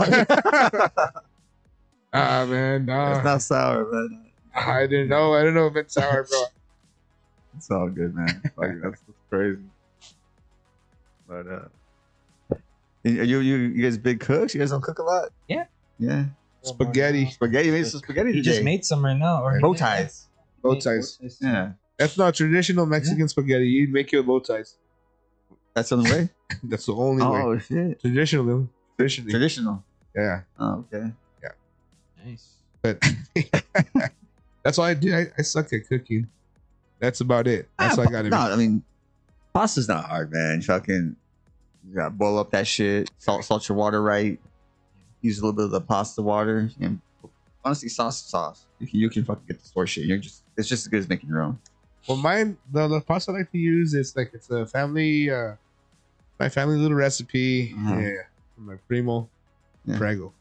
Ah, man, nah. It's not sour, man. I didn't know. I didn't know if it's sour, bro. It's all good, man. Fuck, that's, that's crazy. But uh, are you you you guys big cooks? You guys don't cook a lot? Yeah. Yeah. Spaghetti, Spaghetti. You made some spaghetti He today. just made some right now. Or bow ties. bow ties. Yeah. That's not traditional Mexican spaghetti. You make your bow ties. That's the only way. That's the only way. Oh shit. Traditional, traditionally. Traditional. Yeah, Oh okay. Nice. but that's all I do. I, I suck at cooking. That's about it. That's Ah, all I got to No, do. I mean, pasta's not hard, man. Fucking, you gotta boil up that shit. Salt, salt your water right. Use a little bit of the pasta water, and honestly, sauce is sauce. You can, you can fucking get the store shit. You're just, it's just as good as making your own. Well, mine, the, the pasta I like to use is like it's a family, uh, my family little recipe. Uh-huh. Yeah, from my primo, Yeah. Prego.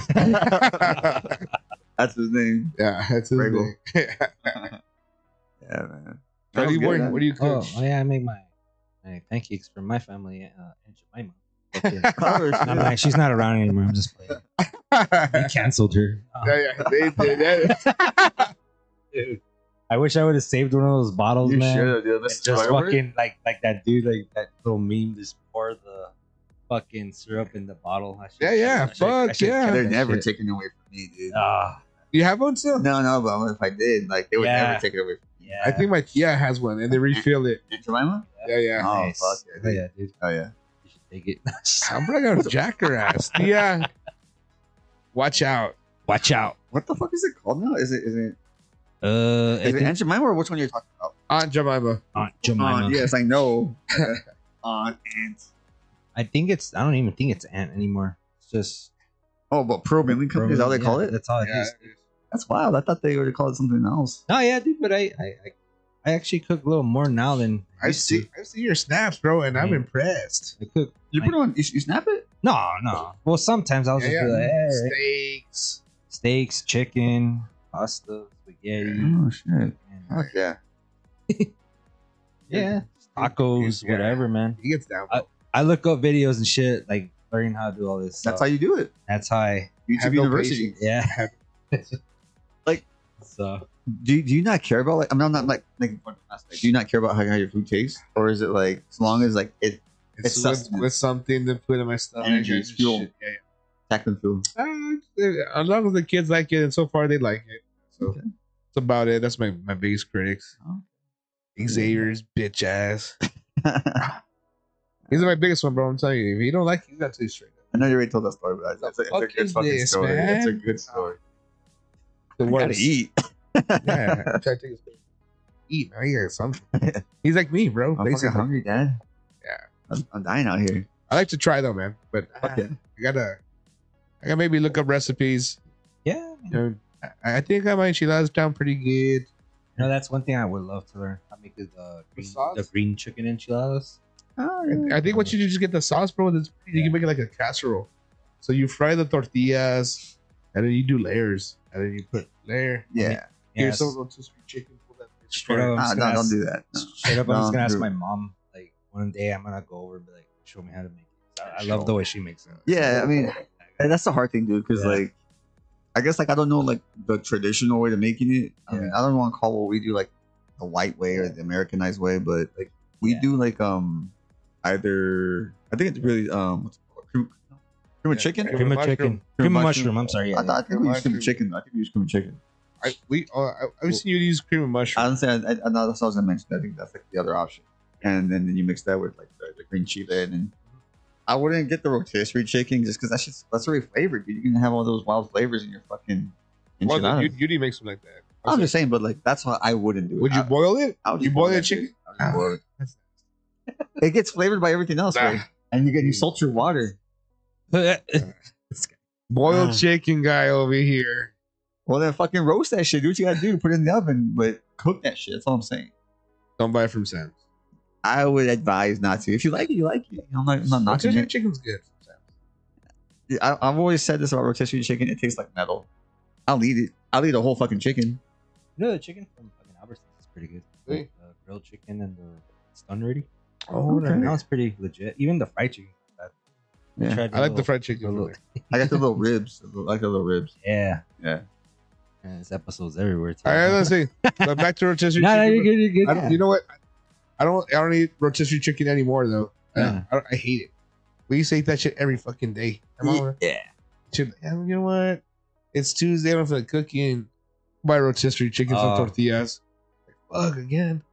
That's his name. Yeah, that's his Prego. name. Yeah, man. What do you, Sounds what, good, what do you Oh, cook? oh, yeah, I make my, my pancakes for my family, uh, Aunt Jemima. Okay. Oh, shit. I'm like, she's not around anymore. I'm just playing. They canceled her. Oh, Yeah, yeah, they did that. dude. I wish I would have saved one of those bottles, You man. should have, dude. And Let's just try over it. fucking like like that dude, like that little meme. Just pour the fucking syrup in the bottle. I should- Yeah, yeah, I should- I fuck, should yeah. kept They're that never shit. taking it away from me, dude. Ah, You have one still? No, no, but if I did, like, they would Yeah. never take it away from me. yeah. I think my Tia has one, and they refill it. Aunt Jemima? Yeah, yeah. Oh, Nice. fuck yeah, Oh, dude. yeah, dude. Oh, yeah. You should take it. I'm gonna jack her ass. Tia, watch out. Watch out. What the fuck is it called now? Is it is it Uh, I is it think Aunt Jemima or which one you're talking about? Aunt Jemima. Aunt Jemima. Uh, yes, I know. Aunt Aunt. I think it's. I don't even think it's Aunt anymore. It's just. Oh, but Pro Milling Company is that what they Yeah, call it? That's all it Yeah. is. That's wild. I thought they would call it something else. Oh yeah, dude. But I, I, I, I actually cook a little more now than I I used see. to. I see your snaps, bro, and I'm Yeah. impressed. I cook. You I- put it on. You, you snap it? No, no. Well, sometimes I'll Yeah, just yeah. be like, hey, Steaks. steaks, chicken, pasta, spaghetti, Oh shit! and, Fuck yeah! yeah, tacos, Yeah. whatever, man. He gets down. bro. I look up videos and shit, like learning how to do all this. That's stuff. how you do it. That's how I. YouTube Have no University. patience. Yeah. Like- so. Do you, do you not care about like? I mean, I'm not like making fun of pasta. Like, do you not care about how, how your food tastes, or is it like as long as like it It's it's with, sustenance. with something to put in my stomach. Energy, and it's fuel. shit. Yeah, tackling food? yeah. Uh, as long as the kids like it, and so far they like it. So Okay. that's about it. That's my, my biggest critics. Oh. Xavier's bitch ass. He's my biggest one, bro. I'm telling you. If you don't like it, you gotta tell you straight up. I know you already told that story, but it's, it's, a, it's a fuck good is fucking this, story. man? It's a good story. The I gotta worst. eat. Yeah. I'm trying to take a spit. Eat, man. You got something. He's like me, bro. I'm fucking basically. hungry, Dad. Yeah. I'm, I'm dying out here. I like to try though, man. But Fuck yeah. I gotta, I gotta maybe look up recipes. Yeah. You know, I, I think I might enchiladas down pretty good. You know, that's one thing I would love to learn. How to make the uh, green, sauce? the green chicken enchiladas. Oh, I- yeah. I think what you do is just get the sauce, bro. That's you Yeah. can make it like a casserole. So you fry the tortillas, and then you do layers, and then you put layer. Yeah. Here's Yes. some too sweet chicken. Pull that bitch Straight for- up. I'm Ah, just no, gonna don't ask- do that. No. Straight up, I'm just Don't gonna ask do my it. mom. Like one day, I'm gonna go over and be like, show me how to make it. I, I love the way she makes it. Yeah, I mean, and that's the hard thing, dude. Because Yeah. like, I guess like I don't know like the traditional way to making it. I mean, I don't want to call what we do like the white way or the Americanized way, but like we Yeah. do like um either I think it's really um what's it called? Cream, cream of Yeah, chicken. cream Cream of mushroom. chicken. Cream Cream of mushroom. mushroom. I'm sorry. Yeah, I thought I think we use cream of Mushroom. chicken. I think we use cream of chicken. I we uh, I, I've seen you use cream of I mushroom. don't say I, I, I know that's what I was gonna mention. I think that's like the other option, and then, then you mix that with like the, the green chile, and then I wouldn't get the rotisserie chicken just because that's just that's already flavored. Dude. You can have all those wild flavors in your fucking Well, enchiladas. you, you didn't make something like that. I'm just saying, but like that's what I wouldn't do. it. Would you I, boil it? I would you just boil that the chicken? shit. I would just boil it. It gets flavored by everything else, Nah. right? And you get you salt your water. Boiled Ah. chicken guy over here. Well, then fucking roast that shit. Do what you gotta do. Put it in the oven, but cook that shit. That's all I'm saying. Don't buy it from Sam's. I would advise not to. If you like it, you like it. I'm not, I'm not knocking Rotisserie it. chicken's good from Sam's. I, I've always said this about rotisserie chicken. It tastes like metal. I'll eat it. I'll eat a whole fucking chicken. You know the chicken from fucking Albertsons is pretty good. Really? The grilled chicken and the stun ready. Oh, Okay. That was pretty legit. Even the fried chicken. That, Yeah. tried I like the little- fried chicken. the from little- there. I got the little ribs. I like the little ribs. Yeah. Yeah. And there's episodes everywhere. Too. All right, let's see. But back to rotisserie No, no, chicken. you're good. You're good. I don't, you know what? I don't. I don't eat rotisserie chicken anymore though. I- Yeah. I, don't- I hate it. We used to eat that shit every fucking day. Am I right? Yeah. Shit, and you know what? It's Tuesday. I don't feel like cooking. Buy rotisserie chicken, some Oh. tortillas. Fuck again.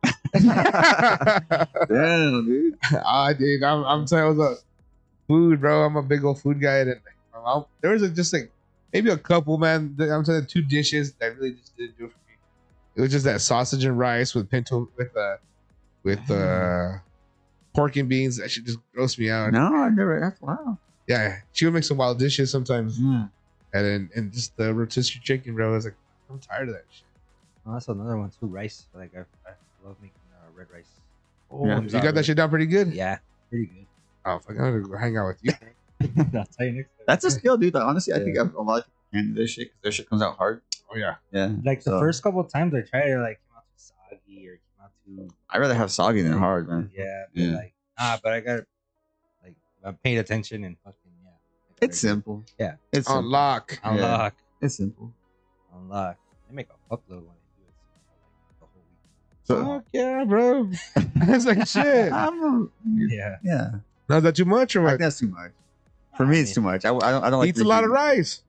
Damn, dude. Ah, dude, I'm I'm telling you, what's up. Food, bro. I'm a big old food guy, and um, there was a, just like maybe a couple, man. I'm telling you, two dishes that really just didn't do it for me. It was just that sausage and rice with pinto with uh with uh pork and beans. That should just gross me out. No, I never. That's wow. Yeah, she would make some wild dishes sometimes, Yeah. and then and just the rotisserie chicken, bro. I was like, I'm tired of that shit. Oh, that's another one too. Rice. Like I, I love making uh, red rice. Oh, Yeah. you got that shit down pretty good. Yeah, pretty good. Oh, fuck, I'm gonna go hang out with you. I'll tell you next time. That's a skill, dude. Honestly, I think a lot of people can do this shit because their shit comes out hard. Oh yeah. Yeah. Like the So, first couple of times I tried it, like came out too soggy or came out too. I'd rather have soggy than hard, man. Yeah, but Yeah. like ah, but I got like I paid attention and fucking yeah. It's simple. Yeah. It's simple. Unlock. Unlock, It's simple. unlock. They make a fuckload when they do it so, like, the whole week. So, Fuck yeah, bro. That's like shit. I'm a, Yeah, yeah. Now is that too much or I what? think that's too much. For me, it's too much. I, I don't. I don't like. Eats a lot of rice.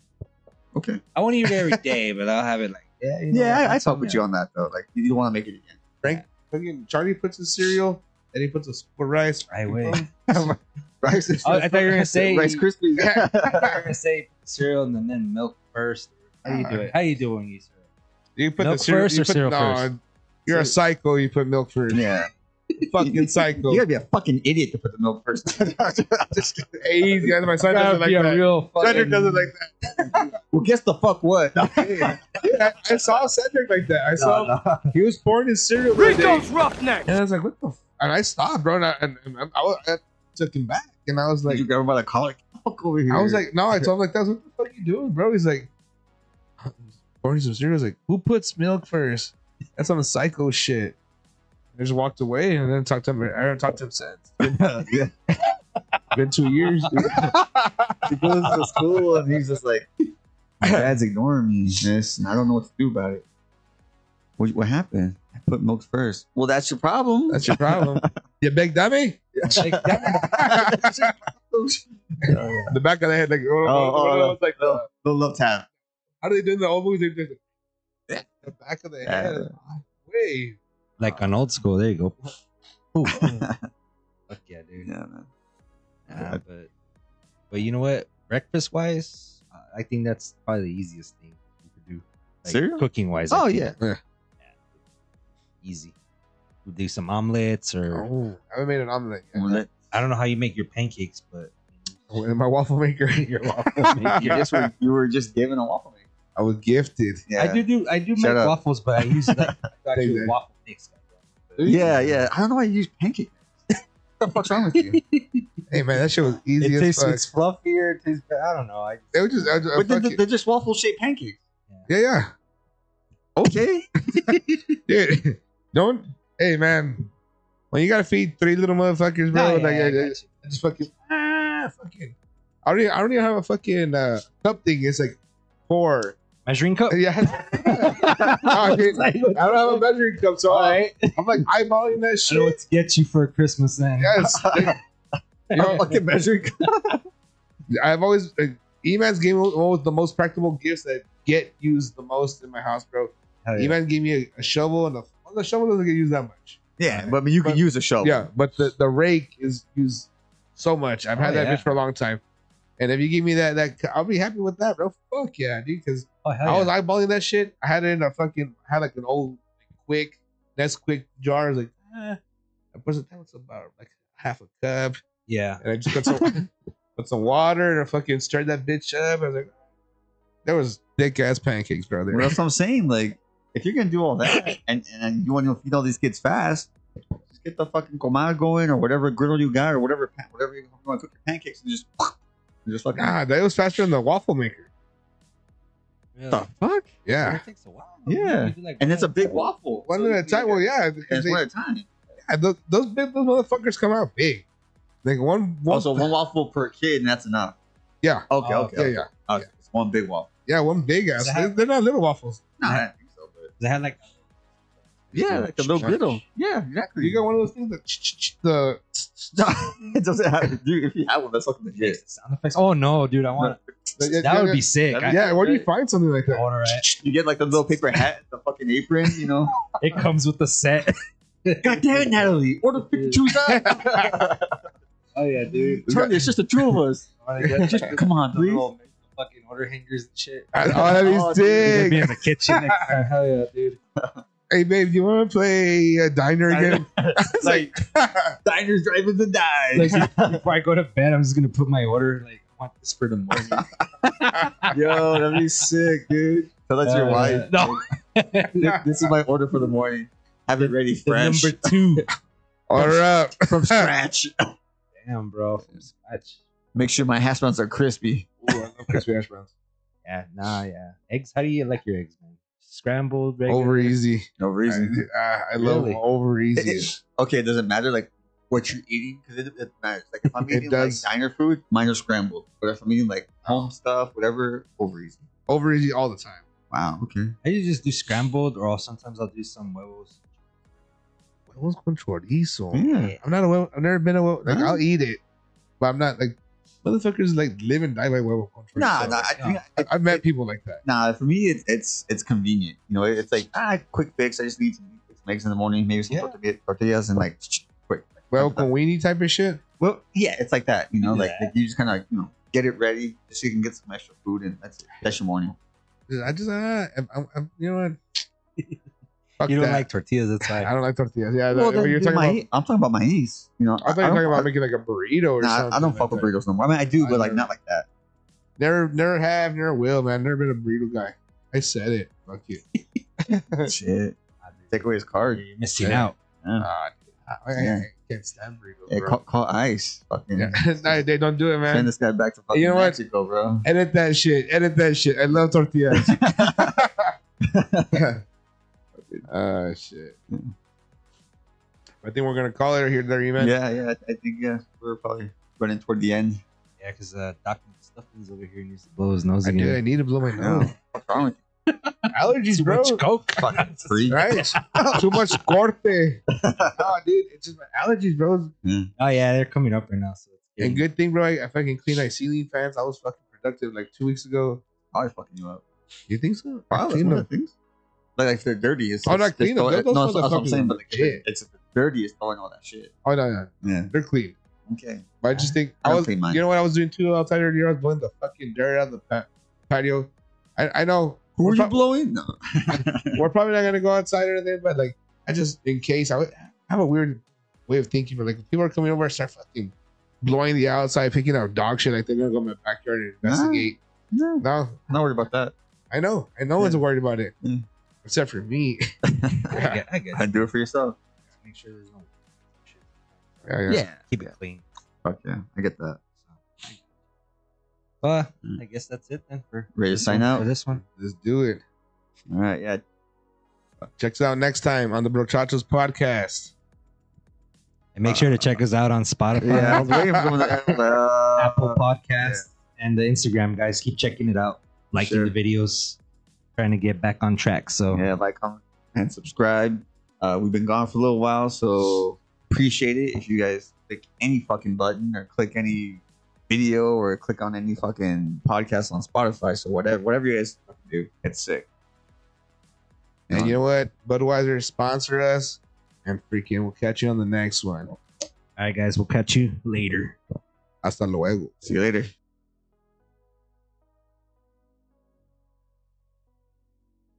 Okay. I won't eat it every day, but I'll have it like yeah, you know, Yeah, I, I once talk a- with you on that though. Like, you don't want to make it again. Frank, fucking Charlie puts his cereal and he puts a scoop of rice. Right way. Rice. is- Oh, I thought you were gonna say- Rice Krispies. I'm gonna say cereal and then milk first. How you do it? How you do when you eat cereal? You put Milk the cereal first you or put, cereal no, first? You're a psycho. You put milk first. yeah. Fucking psycho. You gotta be a fucking idiot to put the milk first. Just kidding. Easy. That's my son Gotta doesn't like be a that. real Cedric fucking- doesn't like that. Well, guess the fuck what? Yeah, I saw Cedric like that. I saw he was pouring his cereal. one day, roughneck. and I was like, "What the?" F-? And I stopped, bro. And I, and, and I, I, I took him back, and I was Like, like, you grab him by the collar. Fuck over here. I was like, no, I told him like, that's what the fuck you doing, bro? He's like, pouring some cereal. I was like, who puts milk first? That's some psycho shit. I just walked away and then talked to him. I haven't talked to him since. yeah. Been two years. Dude. He goes to school and he's just like, my dad's ignoring me, miss, and I don't know what to do about it. What, what happened? I put milk first. Well, that's your problem. That's your problem. You big dummy. Like oh, that. The back of the head, like, oh, oh, oh, oh, it's like, no, no love tap. how do they do in the old movies? They just, the back of the head. Yeah. Way. Like on old school. There you go. Ooh. Fuck yeah, dude. Yeah, man. Nah, but but you know what? Breakfast wise, uh, I think that's probably the easiest thing you could do. Like, Cereal? Cooking wise. Oh, yeah. Easy. We'll do some omelets or Oh, I haven't made an omelet yet. Well, that- I don't know how you make your pancakes, but Oh, in my waffle maker. your waffle you, maker. just were, you were just given a waffle maker. I was gifted. Yeah. I do do I do Shut make up. waffles, but I use like I got Take you that. a waffle mix. Yeah, yeah. I don't know why you use pancake. What the fuck's wrong with you? Hey man, that shit was It easy as tastes fuck. it's fluffier. It tastes better. I don't know. I It was just, I was, I But they're, fucking- they're just waffle shaped pancakes. yeah, yeah. Okay. Dude, don't. Hey, man. When you gotta feed three little motherfuckers, bro, No, yeah, like, I I, got I, you. I just fucking, ah, fucking. I don't, even, I don't even have a fucking uh, cup thing. It's like four. measuring cup. Yeah. I, mean, I don't have a measuring cup, so All right. I'm like eyeballing that I know shit. what to get you for Christmas then. Yes. You know, fucking measuring. I've always like, E-Man's gave me one of the most practical gifts that get used the most in my house, bro. Hell yeah. E-Man gave me a, a shovel, and the, well, the shovel doesn't get used that much. Yeah, but I mean, you can But- use a shovel. Yeah, but the, the rake is used so much. I've had Oh, that yeah. bitch for a long time, and if you give me that, that I'll be happy with that, bro. Fuck yeah, dude. Because Oh, hell I was yeah. eyeballing that shit. I had it in a fucking, I had like an old quick, that's quick jar. I was like, eh. I put it, that was about like half a cup, Yeah. and I just put some, put some water and I fucking stirred that bitch up. I was like, there was thick ass pancakes, bro. There. Well, that's what I'm saying. Like, if you're gonna do all that and, and you want to feed all these kids fast, just get the fucking comal going or whatever griddle you got or whatever pa- whatever you want to cook your pancakes and just and just fucking. God, that was faster than the waffle maker. Yeah. the fuck? Yeah, It takes a while. Yeah. You do like And it's a one- big waffle. one So at a you time. get- Well, yeah, and because it's they, one at a time. yeah, those those big those motherfuckers come out big. Like one, one Also, one waffle per kid, and that's enough. yeah, Okay, Oh, okay, yeah, okay. yeah, Oh, it's one big waffle. yeah, one big ass. Does it They, have- they're not little waffles. No, I don't think so, but They had like yeah, like a little griddle. Yeah, exactly. You got one of those things that the it doesn't have, dude. If you have one, that's fucking legit. sound effects. Oh no, dude! I want the- that would be sick. That'd I, be- yeah. Where do you find something like I that? order it. You get like the little paper hat, the fucking apron, you know. It comes with the set. God damn it, Natalie! Order Pikachu's up. Oh yeah, dude. Turn, it's just the two of us. Just come on, The please. little fucking order hangers and shit. Oh, that'd be Oh, dude, They'd be sick. in the kitchen next time. Hell yeah, dude. Hey, babe, do you want to play a diner again? It's like, Diners, drive-ins, and Like dives. before I go to bed, I'm just gonna put my order. Like I want this for the morning. Yo, that'd be sick, dude. Tell that to your Uh, wife. No. This, this is my order for the morning. Have it ready, The fresh, number two. order up. from scratch. Damn, bro. From scratch. Make sure my hash browns are crispy. Ooh, I love crispy hash browns. Yeah, nah, yeah. Eggs. How do you like your eggs, man? Scrambled, regular? Over easy. No reason. I, I, I love Really? over It- easy. it- okay, does it matter like what you're eating? Because it, it matters. Like if I'm It eating like does. diner food, mine are scrambled. But if I'm eating like home stuff, whatever, over easy. Over easy all the time. Wow. Okay. I usually just do scrambled, or I'll, sometimes I'll do some huevos. Huevos con chorizo. Yeah. I'm not a huevo. I've never been a huevo. Like Huh? I'll eat it, but I'm not like motherfuckers like live and die by huevo con chorizo. Nah, nah. I, No. I, I've met people like that. Nah, for me, it's it's it's convenient. You know, it's like ah, quick fix. I just need some some eggs in the morning, maybe some Yeah. tortilla- tortillas, and like quick. Huevo con weenie type of shit. Well, yeah, it's like that. You know, like, Yeah. like you just kind of you know get it ready just so you can get some extra food, and that's it. That's your morning. I just, uh, I'm, I'm, I'm, you know what? Fuck You don't that. like tortillas, that's I why. don't like tortillas. Yeah, Well, that, then you're do talking my, about. I'm talking about my niece. You know, I thought you were don't- talking about I- making like a burrito or Nah, something. I don't like fuck with that. burritos no more. I mean, I do, I but like never- not like that. Never, never have, never will, man. Never been a burrito guy. I said it. Fuck you. Shit. Take away his card. You're missing Yeah. out. Yeah. Ah, I, I, Yeah. I can't stand burritos, Hey, bro. call, call Ice. Fucking Yeah. Nah, they don't do it, send man. this guy back to fucking You know what? Mexico, bro. Edit that shit. Edit that shit. I love tortillas. Ah, shit. I think we're gonna call it here, there, man. Yeah, yeah. I think yeah, we're probably running toward the end. Yeah, because uh, Doctor Stuffins over here needs to blow his nose I do. I again. need to blow my No. nose. What's wrong with Allergies, Too bro. much coke. Fucking freak. Right? Too much corte. Oh, dude, it's just my allergies, bro. Oh yeah, they're coming up right now. So it's And getting- good thing, bro. I, I fucking cleaned my ceiling fans. I was fucking productive like two weeks ago. Probably fucking you up. You think so? I Probably. cleaned One them. of the things. Like, like if they're dirty, it's Oh, it's- not clean it's them. throwing- Those No, that's what I'm motherfuckers saying. are But like, legit. it's if it's dirty, it's throwing all that shit. Oh no, no, Yeah. they're clean. Okay. But I just think I I don't was. clean mine. You know what I was doing too outside earlier? I was blowing the fucking dirt out of the pa- patio. I, I know. Who we're are you prob- blowing? No. We're probably not gonna go outside or anything, but like, I just in case I, would, I have a weird way of thinking. But like, if people are coming over, I start fucking blowing the outside, picking out dog shit. Like they're gonna go in my backyard and investigate. No, No, not worried about that. I know. I know one's Yeah. worried about it, Yeah. except for me. I get, I get. And do it for yourself. Make sure there's no shit. Yeah, yeah. Keep it clean. Fuck yeah, I get that. Uh, Mm. I guess that's it then for Ready to this sign one- out? for this one. Let's do it. All right, yeah. Check us out next time on the Brochachos podcast. And make sure to check us out on Spotify, Yeah, I was waiting for the uh, Apple Podcast, and the Instagram. Guys, keep checking it out, liking Sure. the videos. trying to get back on track. So Yeah, like, comment, and subscribe. Uh, we've been gone for a little while, so appreciate it if you guys click any fucking button or click any video or click on any fucking podcast on Spotify. So whatever, whatever you guys do, it's sick. And you know what? Budweiser sponsor us, and freaking we'll catch you on the next one. all right, guys, we'll catch you later. Hasta luego. See you later.